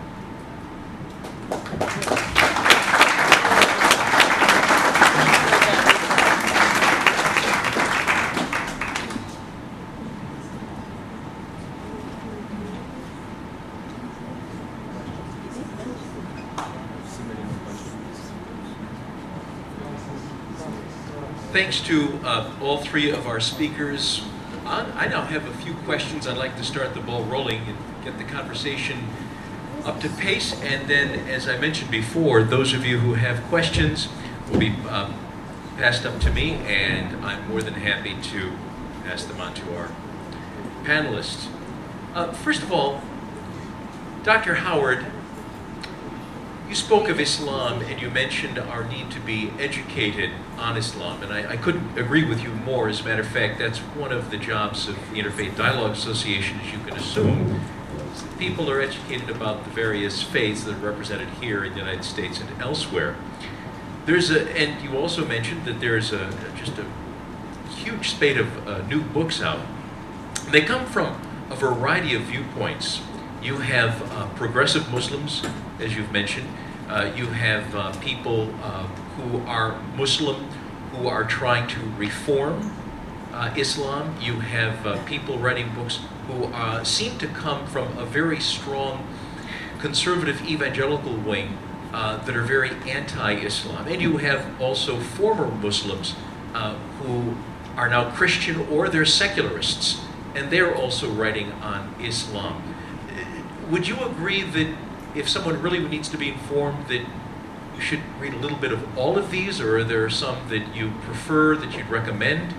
Thanks to all three of our speakers. I now have a few questions. I'd like to start the ball rolling and get the conversation up to pace. And then, as I mentioned before, those of you who have questions will be passed up to me, and I'm more than happy to pass them on to our panelists. First of all, Dr. Howard, you spoke of Islam and you mentioned our need to be educated on Islam, and I couldn't agree with you more. As a matter of fact, that's one of the jobs of the Interfaith Dialogue Association, as you can assume. People are educated about the various faiths that are represented here in the United States and elsewhere. And you also mentioned that there's just a huge spate of new books out. They come from a variety of viewpoints. You have progressive Muslims, as you've mentioned. You have people who are Muslim who are trying to reform Islam. You have people writing books who seem to come from a very strong conservative evangelical wing that are very anti-Islam. And you have also former Muslims who are now Christian or they're secularists, and they're also writing on Islam. Would you agree that if someone really needs to be informed that you should read a little bit of all of these, or are there some that you prefer, that you'd recommend?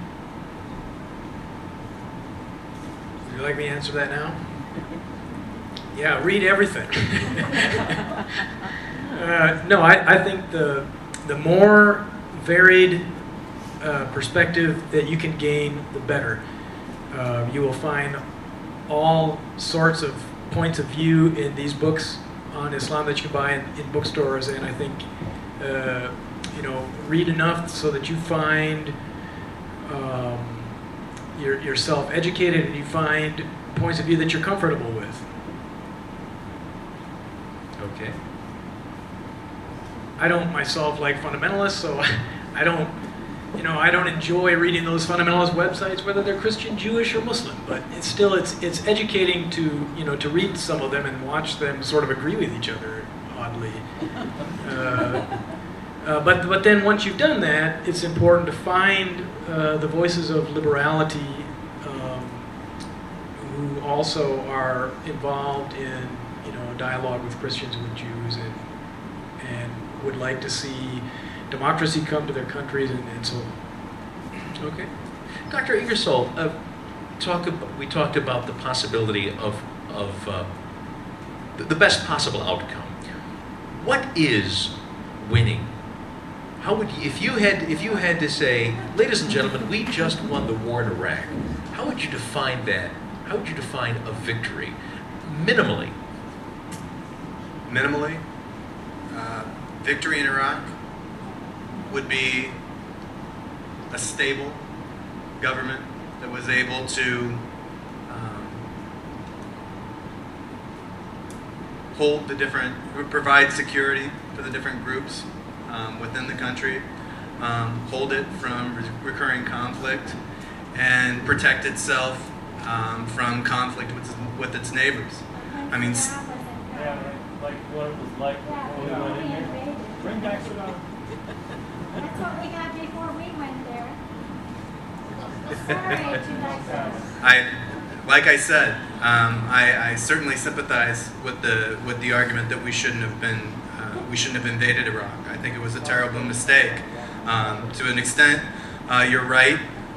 Would you like me to answer that now? Yeah, read everything. No, I think the more varied perspective that you can gain, the better. You will find all sorts of points of view in these books on Islam that you can buy in bookstores, and I think read enough so that you find yourself educated and you find points of view that you're comfortable with. Okay. I don't myself like fundamentalists, so I don't enjoy reading those fundamentalist websites, whether they're Christian, Jewish, or Muslim. But it's educating to read some of them and watch them sort of agree with each other, oddly. But then once you've done that, it's important to find the voices of liberality who also are involved in dialogue with Christians and with Jews and would like to see democracy come to their countries and so on. Okay. Dr. Ingersoll, we talked about the possibility of the best possible outcome. What is winning? How would you, if you had to say, ladies and gentlemen, we just won the war in Iraq, how would you define that? How would you define a victory? Minimally. Minimally, victory in Iraq would be a stable government that was able to provide security for the different groups within the country, hold it from recurring conflict, and protect itself from conflict with its neighbors. I mean, like what it was like before we went in there. Bring back Saddam. That's what we had before we went there. Sorry to that. Like I said, I certainly sympathize with the argument that we shouldn't have invaded Iraq. I think it was a terrible mistake. To an extent, you're right.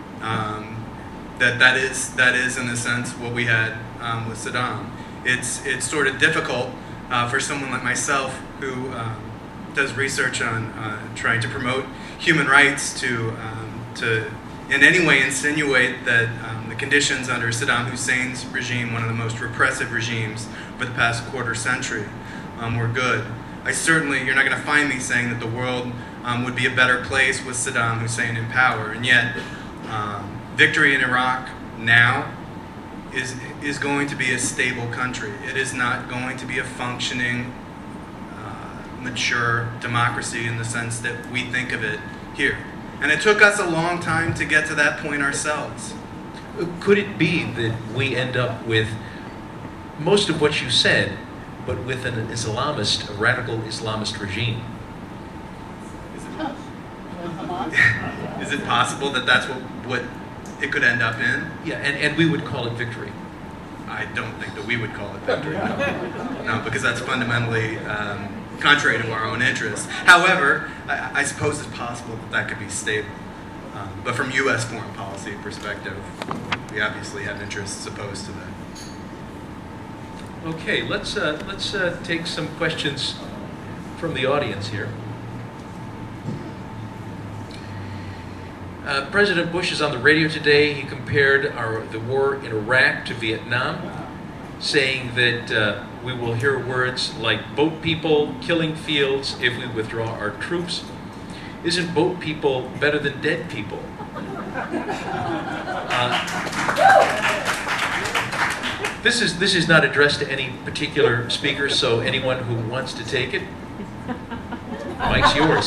That is in a sense what we had with Saddam. It's sort of difficult for someone like myself who does research on trying to promote human rights to in any way insinuate that the conditions under Saddam Hussein's regime, one of the most repressive regimes for the past quarter century, were good. You're not going to find me saying that the world would be a better place with Saddam Hussein in power, and yet victory in Iraq now is going to be a stable country. It is not going to be a functioning, mature democracy in the sense that we think of it here. And it took us a long time to get to that point ourselves. Could it be that we end up with most of what you said, but with an Islamist, a radical Islamist regime? Is it possible that that's what it could end up in? Yeah, and we would call it victory. I don't think that we would call it victory. No, because that's fundamentally contrary to our own interests. However, I suppose it's possible that that could be stable. But from U.S. foreign policy perspective, we obviously have interests opposed to that. Okay, let's take some questions from the audience here. President Bush is on the radio today. He compared the war in Iraq to Vietnam, saying that we will hear words like boat people, killing fields if we withdraw our troops. Isn't boat people better than dead people? This is not addressed to any particular speaker, so anyone who wants to take it, mic's yours.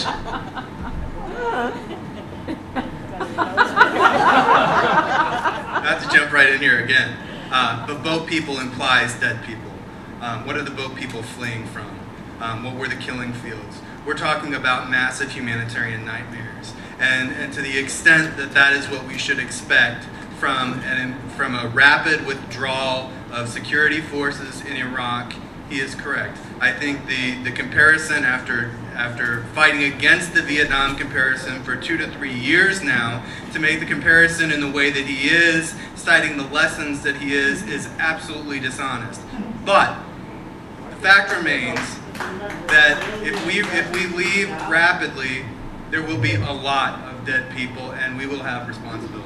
Not to jump right in here again, but boat people implies dead people. What are the boat people fleeing from? What were the killing fields? We're talking about massive humanitarian nightmares. And to the extent that that is what we should expect from a rapid withdrawal of security forces in Iraq, he is correct. I think the comparison after fighting against the Vietnam comparison for 2 to 3 years now, to make the comparison in the way that he is, citing the lessons that he is absolutely dishonest. But the fact remains that if we leave rapidly, there will be a lot of dead people, and we will have responsibility.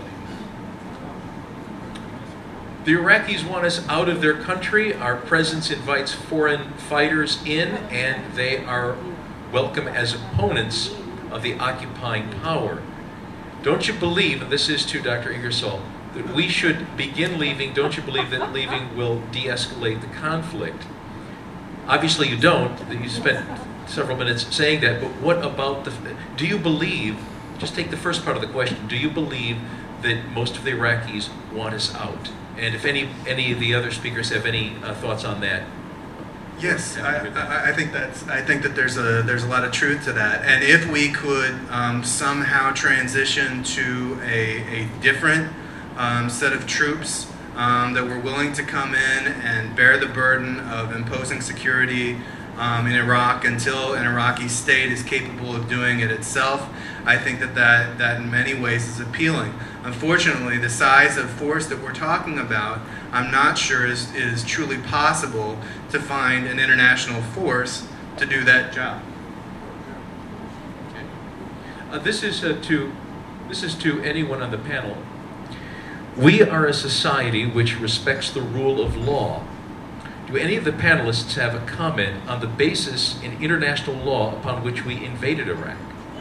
The Iraqis want us out of their country. Our presence invites foreign fighters in, and they are welcome as opponents of the occupying power. Don't you believe, and this is to Dr. Ingersoll, that we should begin leaving? Don't you believe that leaving will de-escalate the conflict? Obviously you don't. You spent several minutes saying that, but what about do you believe, just take the first part of the question, do you believe that most of the Iraqis want us out? And if any of the other speakers have any thoughts on that. Yes, I think that there's a lot of truth to that, and if we could somehow transition to a different set of troops that were willing to come in and bear the burden of imposing security in Iraq until an Iraqi state is capable of doing it itself, I think that in many ways is appealing. Unfortunately, the size of force that we're talking about, I'm not sure is truly possible to find an international force to do that job. Okay. This is to anyone on the panel. We are a society which respects the rule of law. Do any of the panelists have a comment on the basis in international law upon which we invaded Iraq?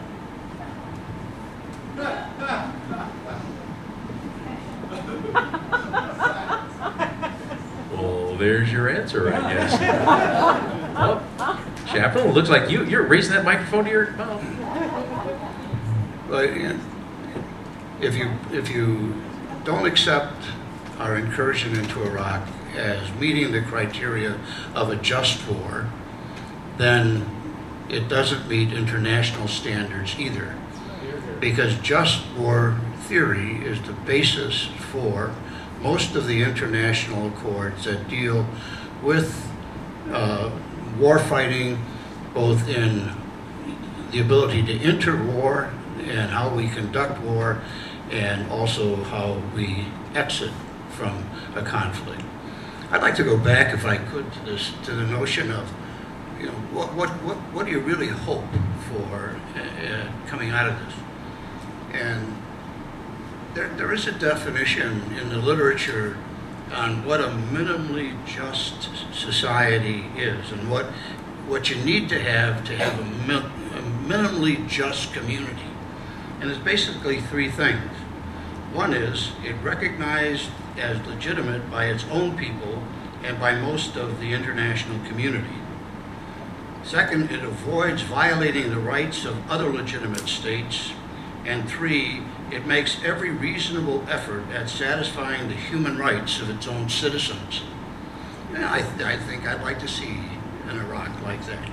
Well, there's your answer, I guess. Well, Chaplain, it looks like you're raising that microphone to your mouth. Well, if you don't accept our incursion into Iraq as meeting the criteria of a just war, then it doesn't meet international standards either. Because just war theory is the basis for most of the international accords that deal with war fighting, both in the ability to enter war and how we conduct war, and also how we exit from a conflict. I'd like to go back, if I could, to the notion of, what do you really hope for coming out of this? And there is a definition in the literature on what a minimally just society is, and what you need to have a minimally just community. And it's basically three things. One is it recognized as legitimate by its own people and by most of the international community. Second, it avoids violating the rights of other legitimate states. And three, it makes every reasonable effort at satisfying the human rights of its own citizens. And I think I'd like to see an Iraq like that.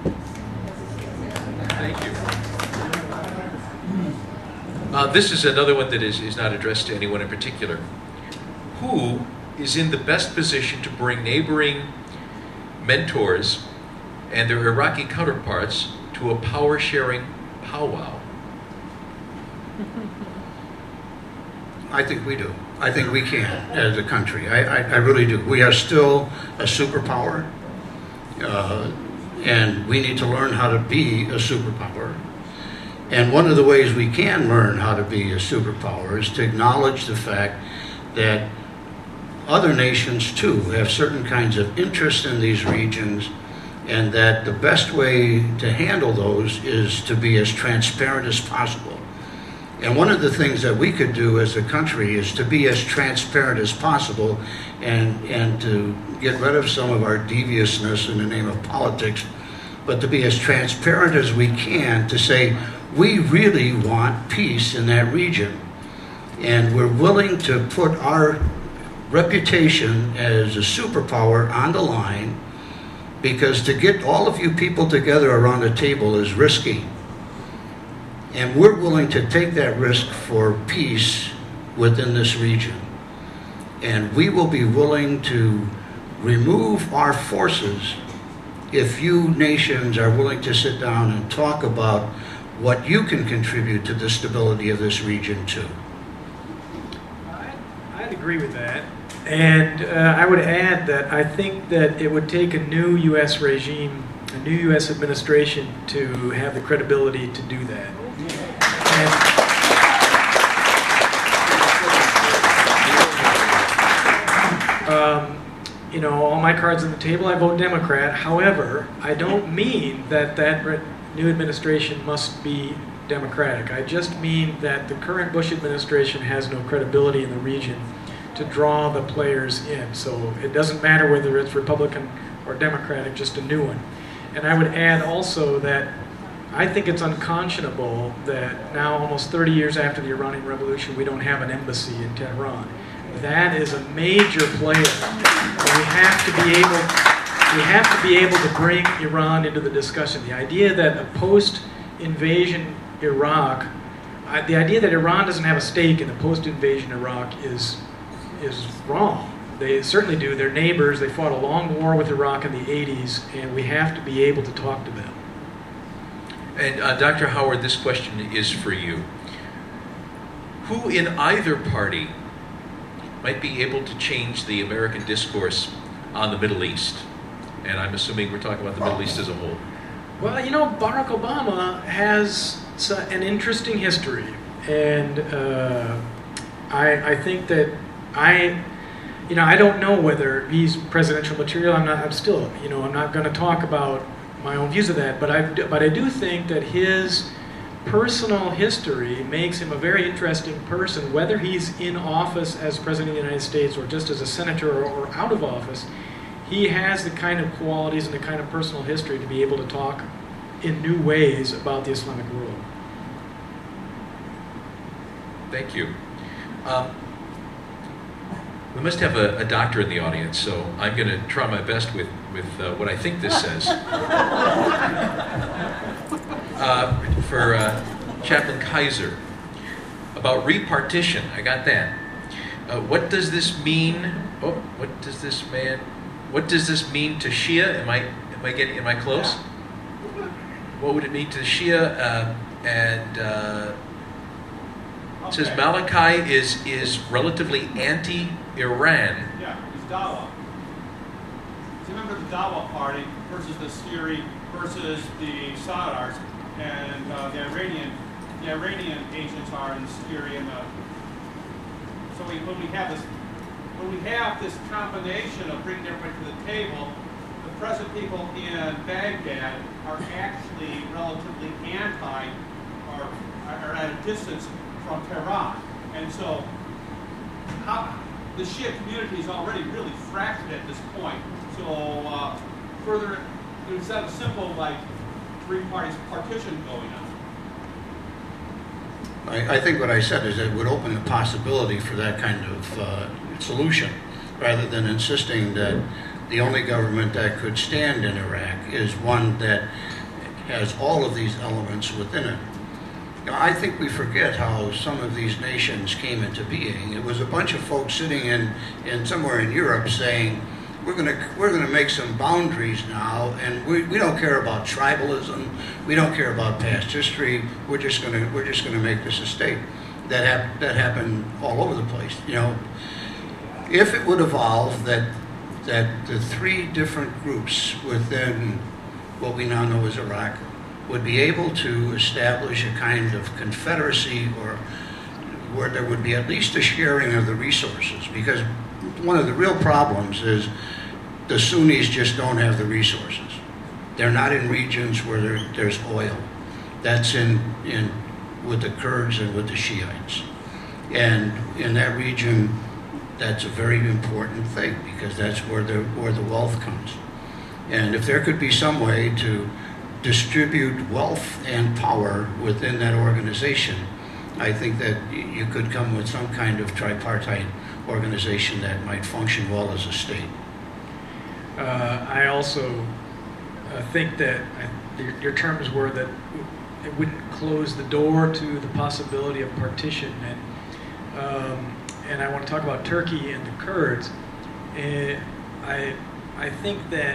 Thank you. This is another one that is not addressed to anyone in particular. Who is in the best position to bring neighboring mentors and their Iraqi counterparts to a power-sharing powwow? I think we do. I think we can as a country. I really do. We are still a superpower, and we need to learn how to be a superpower. And one of the ways we can learn how to be a superpower is to acknowledge the fact that other nations too have certain kinds of interest in these regions, and that the best way to handle those is to be as transparent as possible. And one of the things that we could do as a country is to be as transparent as possible and to get rid of some of our deviousness in the name of politics, but to be as transparent as we can to say, we really want peace in that region. And we're willing to put our reputation as a superpower on the line, because to get all of you people together around a table is risky. And we're willing to take that risk for peace within this region. And we will be willing to remove our forces if you nations are willing to sit down and talk about what you can contribute to the stability of this region too. I'd agree with that. And I would add that I think that it would take a new U.S. regime, a new U.S. administration to have the credibility to do that. And, all my cards on the table, I vote Democrat. However, I don't mean that new administration must be Democratic. I just mean that the current Bush administration has no credibility in the region to draw the players in. So it doesn't matter whether it's Republican or Democratic, just a new one. And I would add also that I think it's unconscionable that now, almost 30 years after the Iranian Revolution, we don't have an embassy in Tehran. That is a major player. And we have to be able to bring Iran into the discussion. The idea that a post-invasion Iraq, the idea that Iran doesn't have a stake in the post-invasion Iraq is wrong. They certainly do. They're neighbors. They fought a long war with Iraq in the 80s, and we have to be able to talk to them. And Dr. Howard, this question is for you. Who in either party might be able to change the American discourse on the Middle East? And I'm assuming we're talking about the Middle East as a whole. Well, Barack Obama has an interesting history. And I think that I don't know whether he's presidential material. I'm not going to talk about my own views of that, but I do think that his personal history makes him a very interesting person, whether he's in office as President of the United States or just as a senator or out of office. He has the kind of qualities and the kind of personal history to be able to talk in new ways about the Islamic world. Thank you. We must have a doctor in the audience, so I'm going to try my best with what I think this says. For Chaplain Kaiser, about repartition, I got that. What does this mean? What does this mean to Shia? Am I close? What would it mean to Shia? It says Malachi is relatively anti-Iran. Yeah, he's Dawa. He's a member of the Dawa party versus the Syri versus the Sadars, and the Iranian agents are in Syria. So when we have this combination of bringing everybody to the table, the present people in Baghdad are actually relatively anti, or are at a distance from Tehran. And so, the Shia community is already really fractured at this point. So, further, instead of simple, like, three-party partition going on. I think what I said is it would open the possibility for that kind of solution, rather than insisting that the only government that could stand in Iraq is one that has all of these elements within it. Now, I think we forget how some of these nations came into being. It was a bunch of folks sitting in somewhere in Europe saying, we're gonna make some boundaries now, and we don't care about tribalism, we don't care about past history. We're just gonna make this a state. That happened all over the place. You know, if it would evolve that the three different groups within what we now know as Iraq would be able to establish a kind of confederacy, or where there would be at least a sharing of the resources, because one of the real problems is the Sunnis just don't have the resources. They're not in regions where there's oil. That's in with the Kurds and with the Shiites. And in that region, that's a very important thing, because that's where the wealth comes. And if there could be some way to distribute wealth and power within that organization, I think that you could come with some kind of tripartite organization that might function well as a state. I also think that your terms were that it wouldn't close the door to the possibility of partition, and I want to talk about Turkey and the Kurds. I think that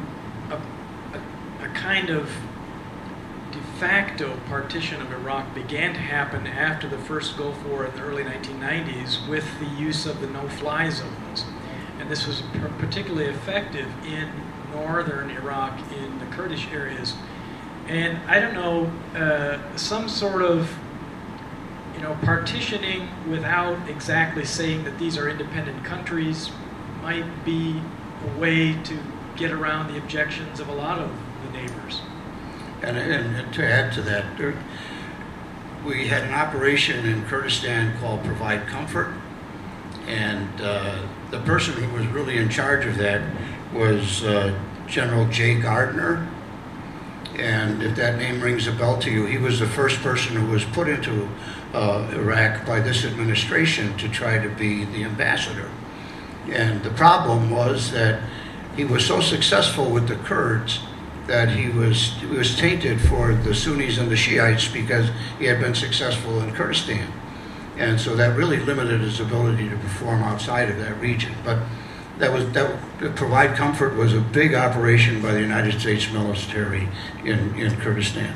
a kind of de facto partition of Iraq began to happen after the first Gulf War in the early 1990s with the use of the no-fly zones. And this was particularly effective in northern Iraq, in the Kurdish areas. And I don't know, some sort of, partitioning without exactly saying that these are independent countries might be a way to get around the objections of a lot of the neighbors. And to add to that, we had an operation in Kurdistan called Provide Comfort, and the person who was really in charge of that was General Jay Gardner. And if that name rings a bell to you, he was the first person who was put into Iraq by this administration to try to be the ambassador. And the problem was that he was so successful with the Kurds that he was tainted for the Sunnis and the Shiites because he had been successful in Kurdistan. And so that really limited his ability to perform outside of that region. But Provide Comfort was a big operation by the United States military in Kurdistan.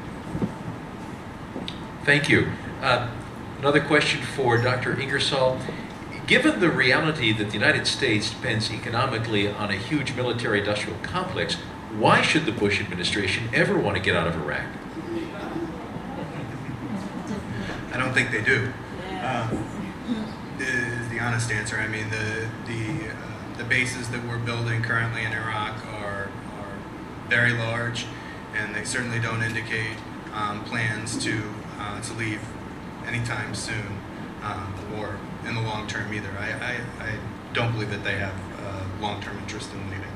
Thank you. Another question for Dr. Ingersoll. Given the reality that the United States depends economically on a huge military-industrial complex, why should the Bush administration ever want to get out of Iraq? I don't think they do. Is the honest answer. I mean, the bases that we're building currently in Iraq are very large, and they certainly don't indicate plans to leave anytime soon, or in the long term either. I don't believe that they have long-term interest in leaving.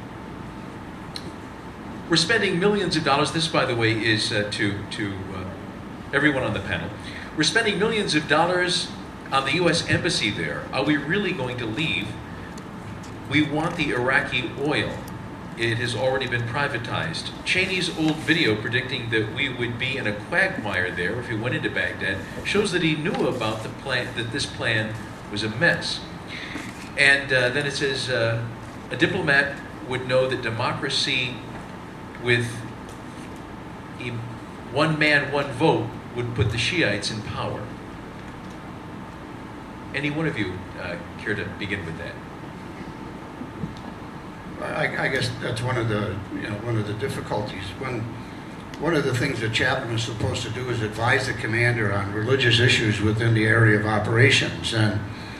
We're spending millions of dollars. This, by the way, is to everyone on the panel. We're spending millions of dollars on the U.S. Embassy there. Are we really going to leave? We want the Iraqi oil. It has already been privatized. Cheney's old video predicting that we would be in a quagmire there if we went into Baghdad shows that he knew about the plan, that this plan was a mess. And then it says, a diplomat would know that democracy with one man, one vote would put the Shiites in power. Any one of you care to begin with that? I guess that's one of the difficulties. One of the things the chaplain is supposed to do is advise the commander on religious issues within the area of operations, and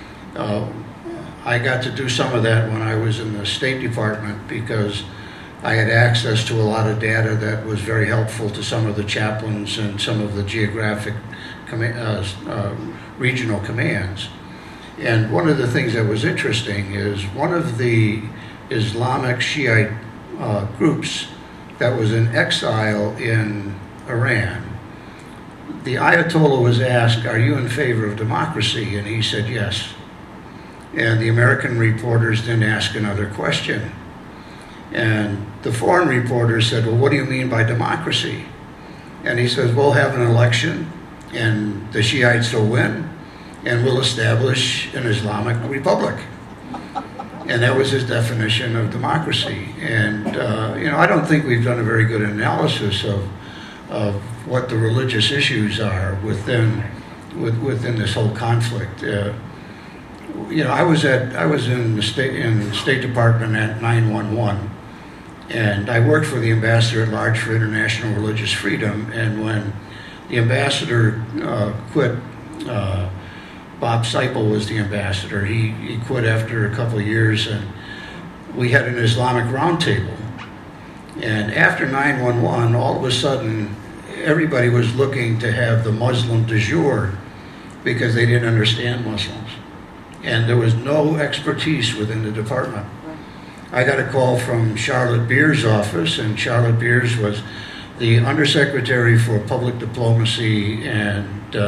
I got to do some of that when I was in the State Department because I had access to a lot of data that was very helpful to some of the chaplains and some of the geographic regional commands. And one of the things that was interesting is one of the Islamic Shiite groups that was in exile in Iran, the Ayatollah was asked, "Are you in favor of democracy?" And he said yes. And the American reporters didn't ask another question. And the foreign reporters said, "Well, what do you mean by democracy?" And he says, "We'll have an election, and the Shiites will win, and we'll establish an Islamic republic." And that was his definition of democracy. And, I don't think we've done a very good analysis of what the religious issues are within this whole conflict. I was in the State Department at 9/11, and I worked for the Ambassador at Large for International Religious Freedom. And when the ambassador quit, Bob Seipel was the ambassador. He quit after a couple of years, and we had an Islamic roundtable. And after 9/11, all of a sudden, everybody was looking to have the Muslim du jour because they didn't understand Muslims. And there was no expertise within the department. I got a call from Charlotte Beer's office, and Charlotte Beers was the Undersecretary for Public Diplomacy, and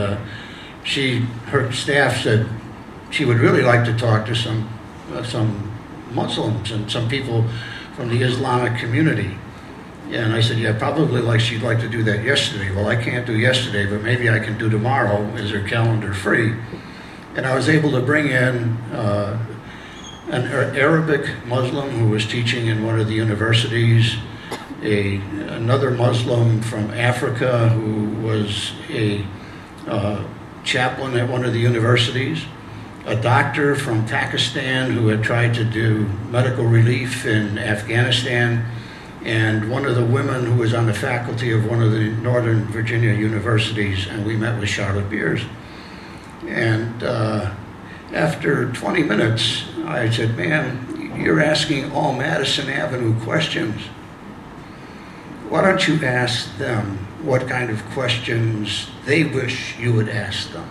her staff said she would really like to talk to some Muslims and some people from the Islamic community. And I said, yeah, probably she'd like to do that yesterday. Well, I can't do yesterday, but maybe I can do tomorrow. Is her calendar free? And I was able to bring in an Arabic Muslim who was teaching in one of the universities, another Muslim from Africa who was a chaplain at one of the universities, a doctor from Pakistan who had tried to do medical relief in Afghanistan, and one of the women who was on the faculty of one of the Northern Virginia universities, and we met with Charlotte Beers. And after 20 minutes, I said, "Ma'am, you're asking all Madison Avenue questions. Why don't you ask them what kind of questions they wish you would ask them?"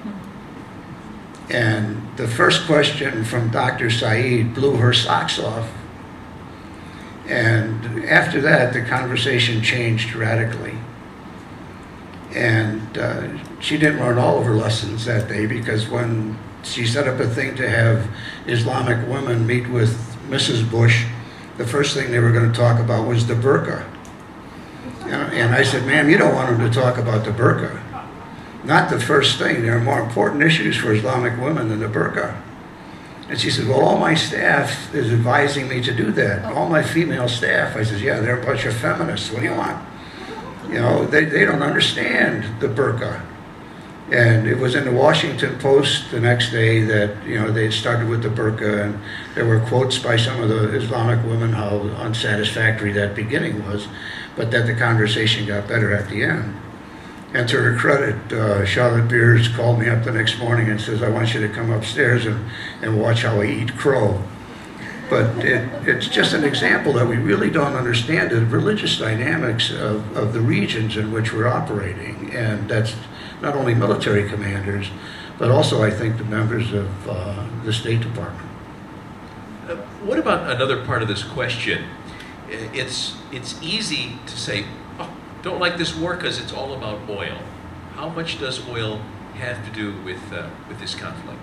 And the first question from Dr. Saeed blew her socks off. And after that, the conversation changed radically. And she didn't learn all of her lessons that day, because when she set up a thing to have Islamic women meet with Mrs. Bush, the first thing they were going to talk about was the burqa. And I said, "Ma'am, you don't want them to talk about the burqa. Not the first thing. There are more important issues for Islamic women than the burqa." And she said, "Well, all my staff is advising me to do that. All my female staff." I said, "Yeah, they're a bunch of feminists. What do you want? They don't understand the burqa." And it was in the Washington Post the next day that, they started with the burqa, and there were quotes by some of the Islamic women how unsatisfactory that beginning was, but that the conversation got better at the end. And to her credit, Charlotte Beers called me up the next morning and says, "I want you to come upstairs and watch how I eat crow." But it's just an example that we really don't understand the religious dynamics of the regions in which we're operating. And that's not only military commanders, but also, I think, the members of the State Department. What about another part of this question? It's easy to say, "Oh, don't like this war because it's all about oil." How much does oil have to do with this conflict?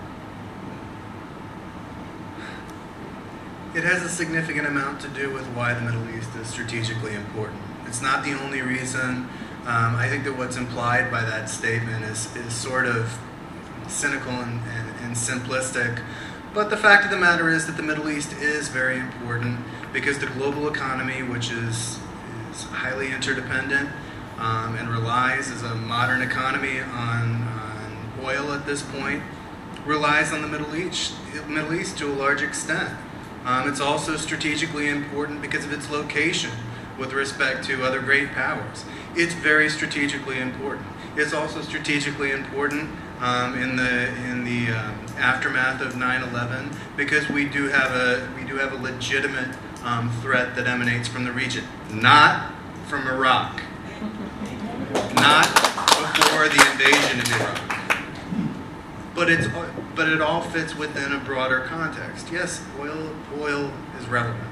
It has a significant amount to do with why the Middle East is strategically important. It's not the only reason. I think that what's implied by that statement is sort of cynical and simplistic. But the fact of the matter is that the Middle East is very important because the global economy, which is highly interdependent and relies as a modern economy on oil at this point, relies on the Middle East to a large extent. It's also strategically important because of its location with respect to other great powers. It's very strategically important. It's also strategically important in the aftermath of 9/11 because we do have a legitimate threat that emanates from the region, not from Iraq, not before the invasion of Iraq. But it all fits within a broader context. Yes, oil is relevant.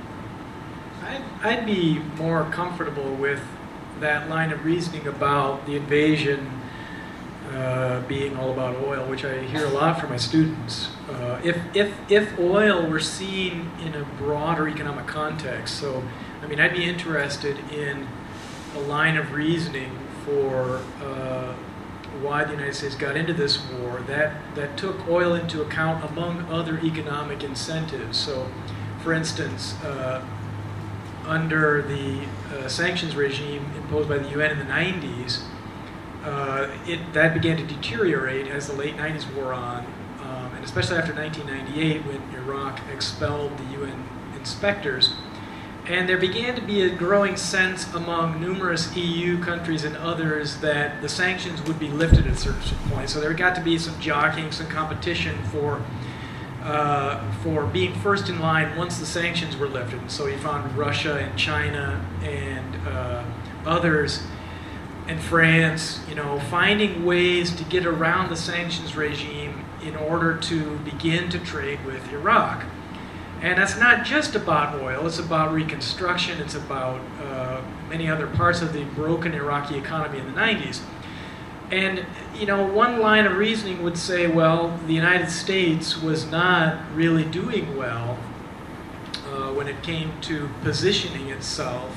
I'd be more comfortable with that line of reasoning about the invasion being all about oil, which I hear a lot from my students. If oil were seen in a broader economic context, so I mean, I'd be interested in a line of reasoning for why the United States got into this war that took oil into account among other economic incentives. So, for instance, under the sanctions regime imposed by the UN in the 90s, that began to deteriorate as the late 90s wore on, and especially after 1998 when Iraq expelled the UN inspectors. And there began to be a growing sense among numerous EU countries and others that the sanctions would be lifted at a certain point. So there got to be some jockeying, some competition for being first in line once the sanctions were lifted. And so you found Russia and China and others and France, finding ways to get around the sanctions regime in order to begin to trade with Iraq. And that's not just about oil, it's about reconstruction, it's about many other parts of the broken Iraqi economy in the 90s. And, one line of reasoning would say, well, the United States was not really doing well when it came to positioning itself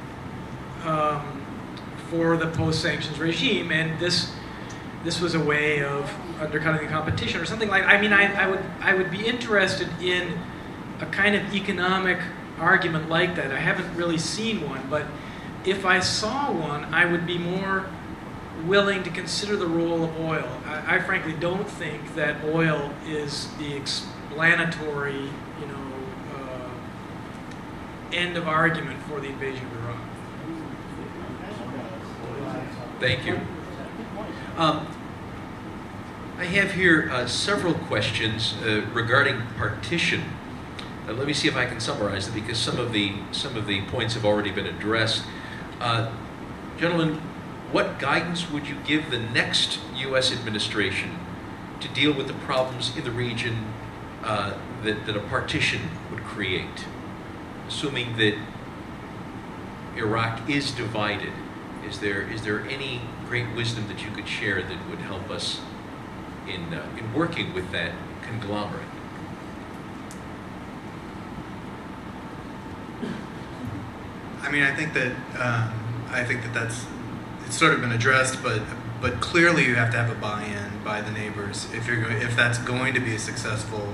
for the post-sanctions regime, and this was a way of undercutting the competition or something like. I would be interested in a kind of economic argument like that. I haven't really seen one, but if I saw one, I would be more willing to consider the role of oil. I frankly don't think that oil is the explanatory, end of argument for the invasion of Iraq. Thank you. I have here several questions regarding partition. Let me see if I can summarize them because some of the points have already been addressed. Gentlemen, what guidance would you give the next U.S. administration to deal with the problems in the region that a partition would create, assuming that Iraq is divided? Is there any great wisdom that you could share that would help us in working with that conglomerate? I think that that's it's sort of been addressed, but clearly you have to have a buy-in by the neighbors if that's going to be a successful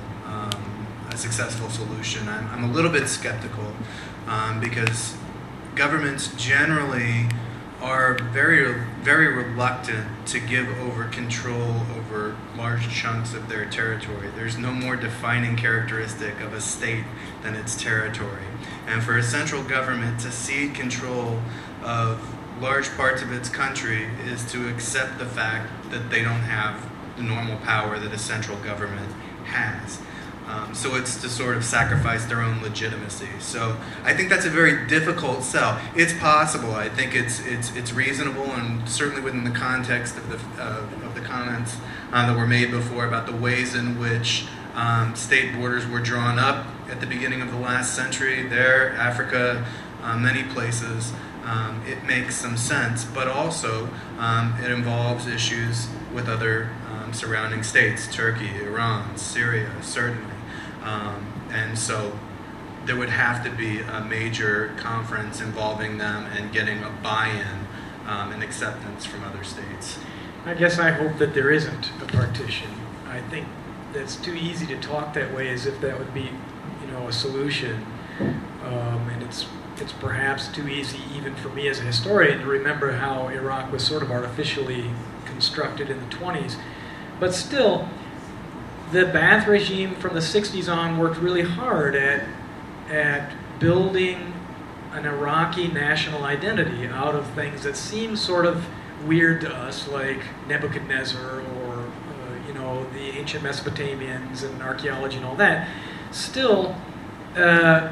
solution. I'm a little bit skeptical because governments generally are very, very reluctant to give over control over large chunks of their territory. There's no more defining characteristic of a state than its territory. And for a central government to cede control of large parts of its country is to accept the fact that they don't have the normal power that a central government has. So it's to sort of sacrifice their own legitimacy. So I think that's a very difficult sell. It's possible. I think it's reasonable, and certainly within the context of the comments that were made before about the ways in which state borders were drawn up at the beginning of the last century. There, Africa, many places. It makes some sense, but also it involves issues with other surrounding states, Turkey, Iran, Syria, certainly. And so there would have to be a major conference involving them and getting a buy-in and acceptance from other states. I guess I hope that there isn't a partition. I think that's too easy to talk that way as if that would be, a solution. And it's perhaps too easy even for me as a historian to remember how Iraq was sort of artificially constructed in the 20s. But still, the Ba'ath regime from the 60s on worked really hard at building an Iraqi national identity out of things that seem sort of weird to us, like Nebuchadnezzar or the ancient Mesopotamians and archaeology and all that. Still,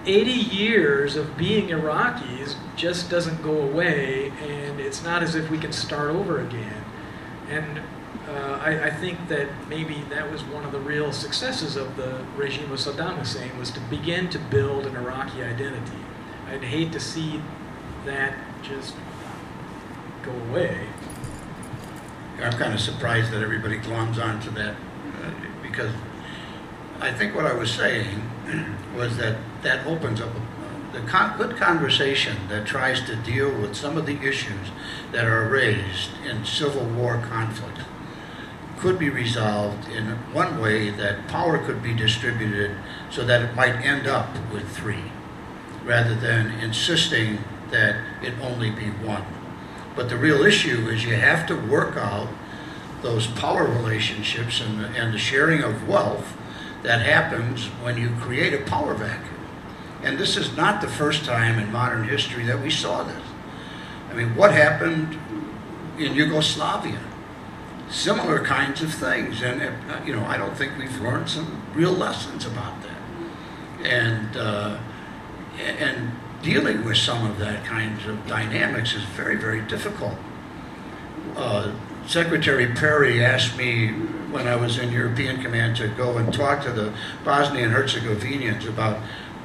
80 years of being Iraqis just doesn't go away, and it's not as if we can start over again. And I think that maybe that was one of the real successes of the regime of Saddam Hussein, was to begin to build an Iraqi identity. I'd hate to see that just go away. I'm kind of surprised that everybody gloms onto that because I think what I was saying was that opens up the good conversation that tries to deal with some of the issues that are raised in civil war conflict could be resolved in one way, that power could be distributed so that it might end up with 3, rather than insisting that it only be 1. But the real issue is you have to work out those power relationships and the sharing of wealth that happens when you create a power vacuum. And this is not the first time in modern history that we saw this. I mean, what happened in Yugoslavia? Similar kinds of things. And, I don't think we've learned some real lessons about that. And dealing with some of that kinds of dynamics is very, very difficult. Secretary Perry asked me when I was in European Command to go and talk to the Bosnian Herzegovinians about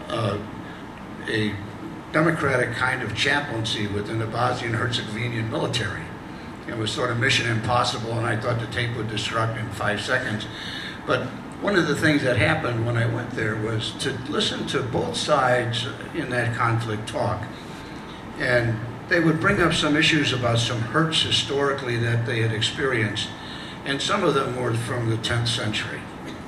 a democratic kind of chaplaincy within the Bosnian Herzegovinian military. It was sort of mission impossible, and I thought the tape would destruct in 5 seconds. But one of the things that happened when I went there was to listen to both sides in that conflict talk. And they would bring up some issues about some hurts historically that they had experienced. And some of them were from the 10th century.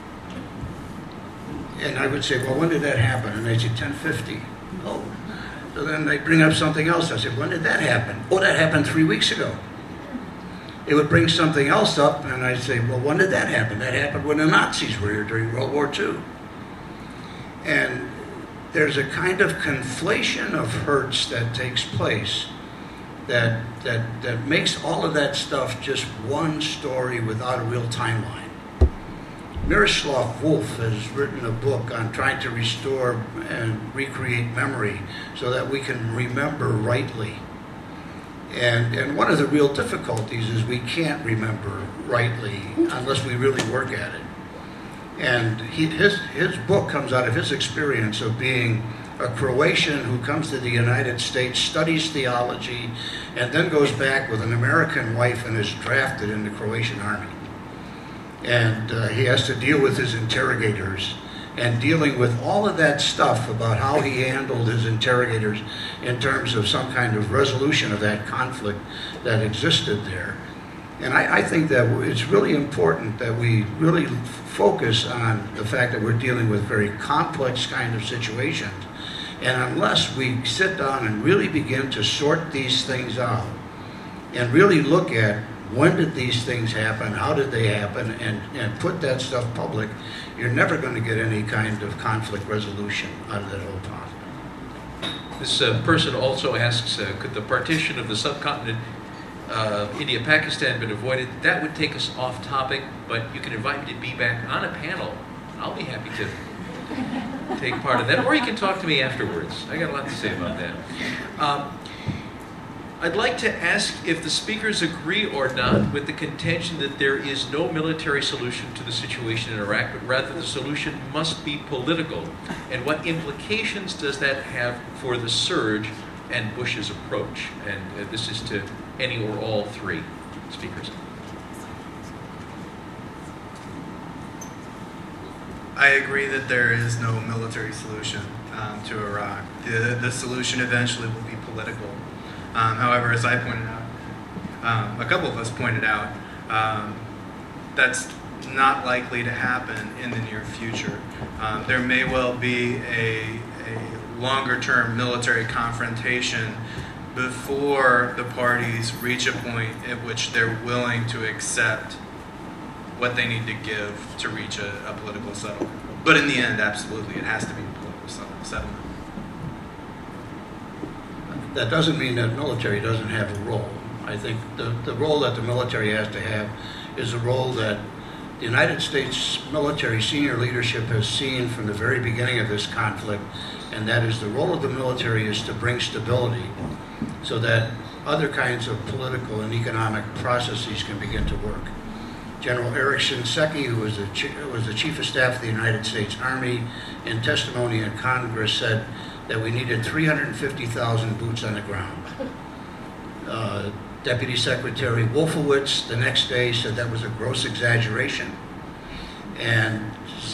And I would say, well, when did that happen? And they'd say, 1050. Oh. So then they'd bring up something else. I said, when did that happen? Oh, that happened 3 weeks ago. It would bring something else up, and I'd say, well, when did that happen? That happened when the Nazis were here during World War II. And there's a kind of conflation of hurts that takes place that makes all of that stuff just one story without a real timeline. Miroslav Volf has written a book on trying to restore and recreate memory so that we can remember rightly. And one of the real difficulties is we can't remember rightly unless we really work at it. And his book comes out of his experience of being a Croatian who comes to the United States, studies theology, and then goes back with an American wife and is drafted in the Croatian army. And he has to deal with his interrogators and dealing with all of that stuff about how he handled his interrogators in terms of some kind of resolution of that conflict that existed there. And I think that it's really important that we really focus on the fact that we're dealing with very complex kind of situations. And unless we sit down and really begin to sort these things out and really look at when did these things happen, how did they happen, and put that stuff public, you're never going to get any kind of conflict resolution out of that whole process. This person also asks, could the partition of the subcontinent, India-Pakistan, been avoided? That would take us off topic, but you can invite me to be back on a panel. I'll be happy to take part of that, or you can talk to me afterwards. I got a lot to say about that. I'd like to ask if the speakers agree or not with the contention that there is no military solution to the situation in Iraq, but rather the solution must be political. And what implications does that have for the surge and Bush's approach? And this is to any or all 3 speakers. I agree that there is no military solution to Iraq. The solution eventually will be political. However, as I pointed out, a couple of us pointed out, that's not likely to happen in the near future. There may well be a longer-term military confrontation before the parties reach a point at which they're willing to accept what they need to give to reach a political settlement. But in the end, absolutely, it has to be a political settlement. That doesn't mean that military doesn't have a role. I think the role that the military has to have is a role that the United States military senior leadership has seen from the very beginning of this conflict, and that is the role of the military is to bring stability so that other kinds of political and economic processes can begin to work. General Eric Shinseki, who was the Chief of Staff of the United States Army, in testimony in Congress said that we needed 350,000 boots on the ground. Deputy Secretary Wolfowitz the next day said that was a gross exaggeration. And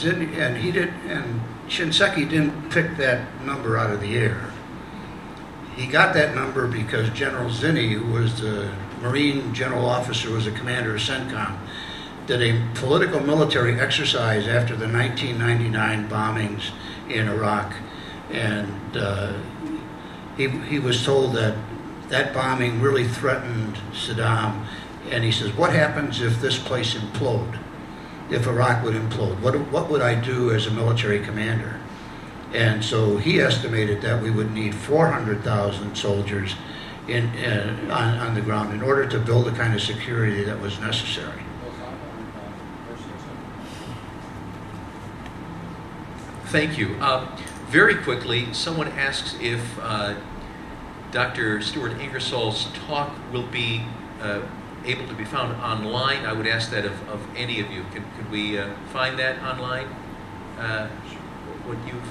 Shinseki didn't pick that number out of the air. He got that number because General Zinni, who was the Marine general officer, was the commander of CENTCOM, did a political military exercise after the 1999 bombings in Iraq. And he was told that bombing really threatened Saddam. And he says, what happens if this place implode? If Iraq would implode? What would I do as a military commander? And so he estimated that we would need 400,000 soldiers on the ground in order to build the kind of security that was necessary. Thank you. Very quickly, someone asks if Dr. Stuart Ingersoll's talk will be able to be found online. I would ask that of any of you. Could we find that online? What you've...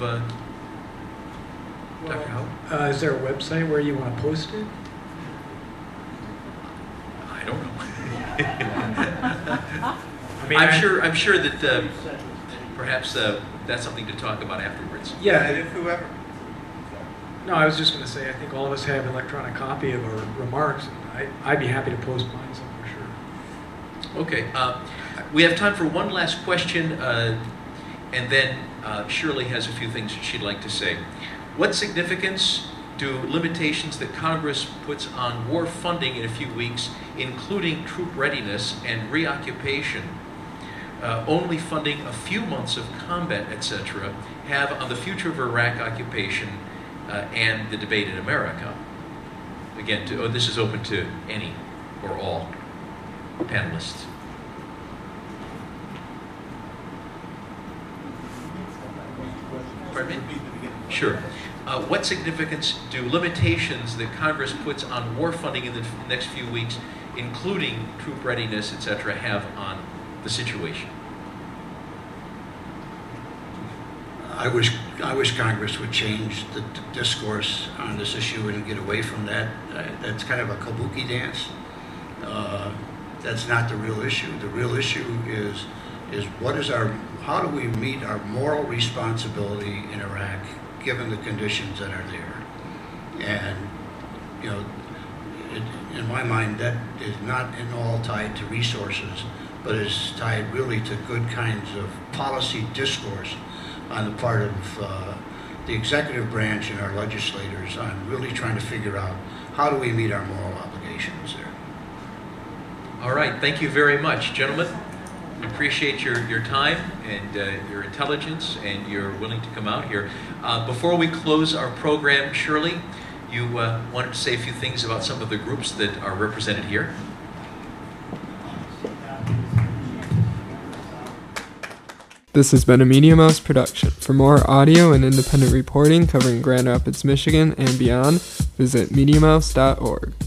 Dr. Howell? Is there a website where you want to post it? I don't know. I mean, I'm sure that perhaps that's something to talk about afterwards. Yeah. If whoever. No, I was just going to say, I think all of us have an electronic copy of our remarks, and I'd be happy to post mine somewhere, sure. Okay. We have time for one last question, and then Shirley has a few things she'd like to say. What significance do limitations that Congress puts on war funding in a few weeks, including troop readiness and reoccupation, only funding a few months of combat, etc., have on the future of Iraq occupation and the debate in America? Again, this is open to any or all panelists. Pardon me? Sure. What significance do limitations that Congress puts on war funding in the next few weeks, including troop readiness, etc., have on the situation? I wish Congress would change the discourse on this issue and get away from that. That's kind of a kabuki dance. That's not the real issue. The real issue is how do we meet our moral responsibility in Iraq, given the conditions that are there? And in my mind, that is not at all tied to resources, but is tied really to good kinds of policy discourse on the part of the executive branch and our legislators on really trying to figure out how do we meet our moral obligations there. All right, thank you very much, gentlemen. We appreciate your time and your intelligence and your willing to come out here. Before we close our program, Shirley, you wanted to say a few things about some of the groups that are represented here. This has been a Media Mouse production. For more audio and independent reporting covering Grand Rapids, Michigan and beyond, visit MediaMouse.org.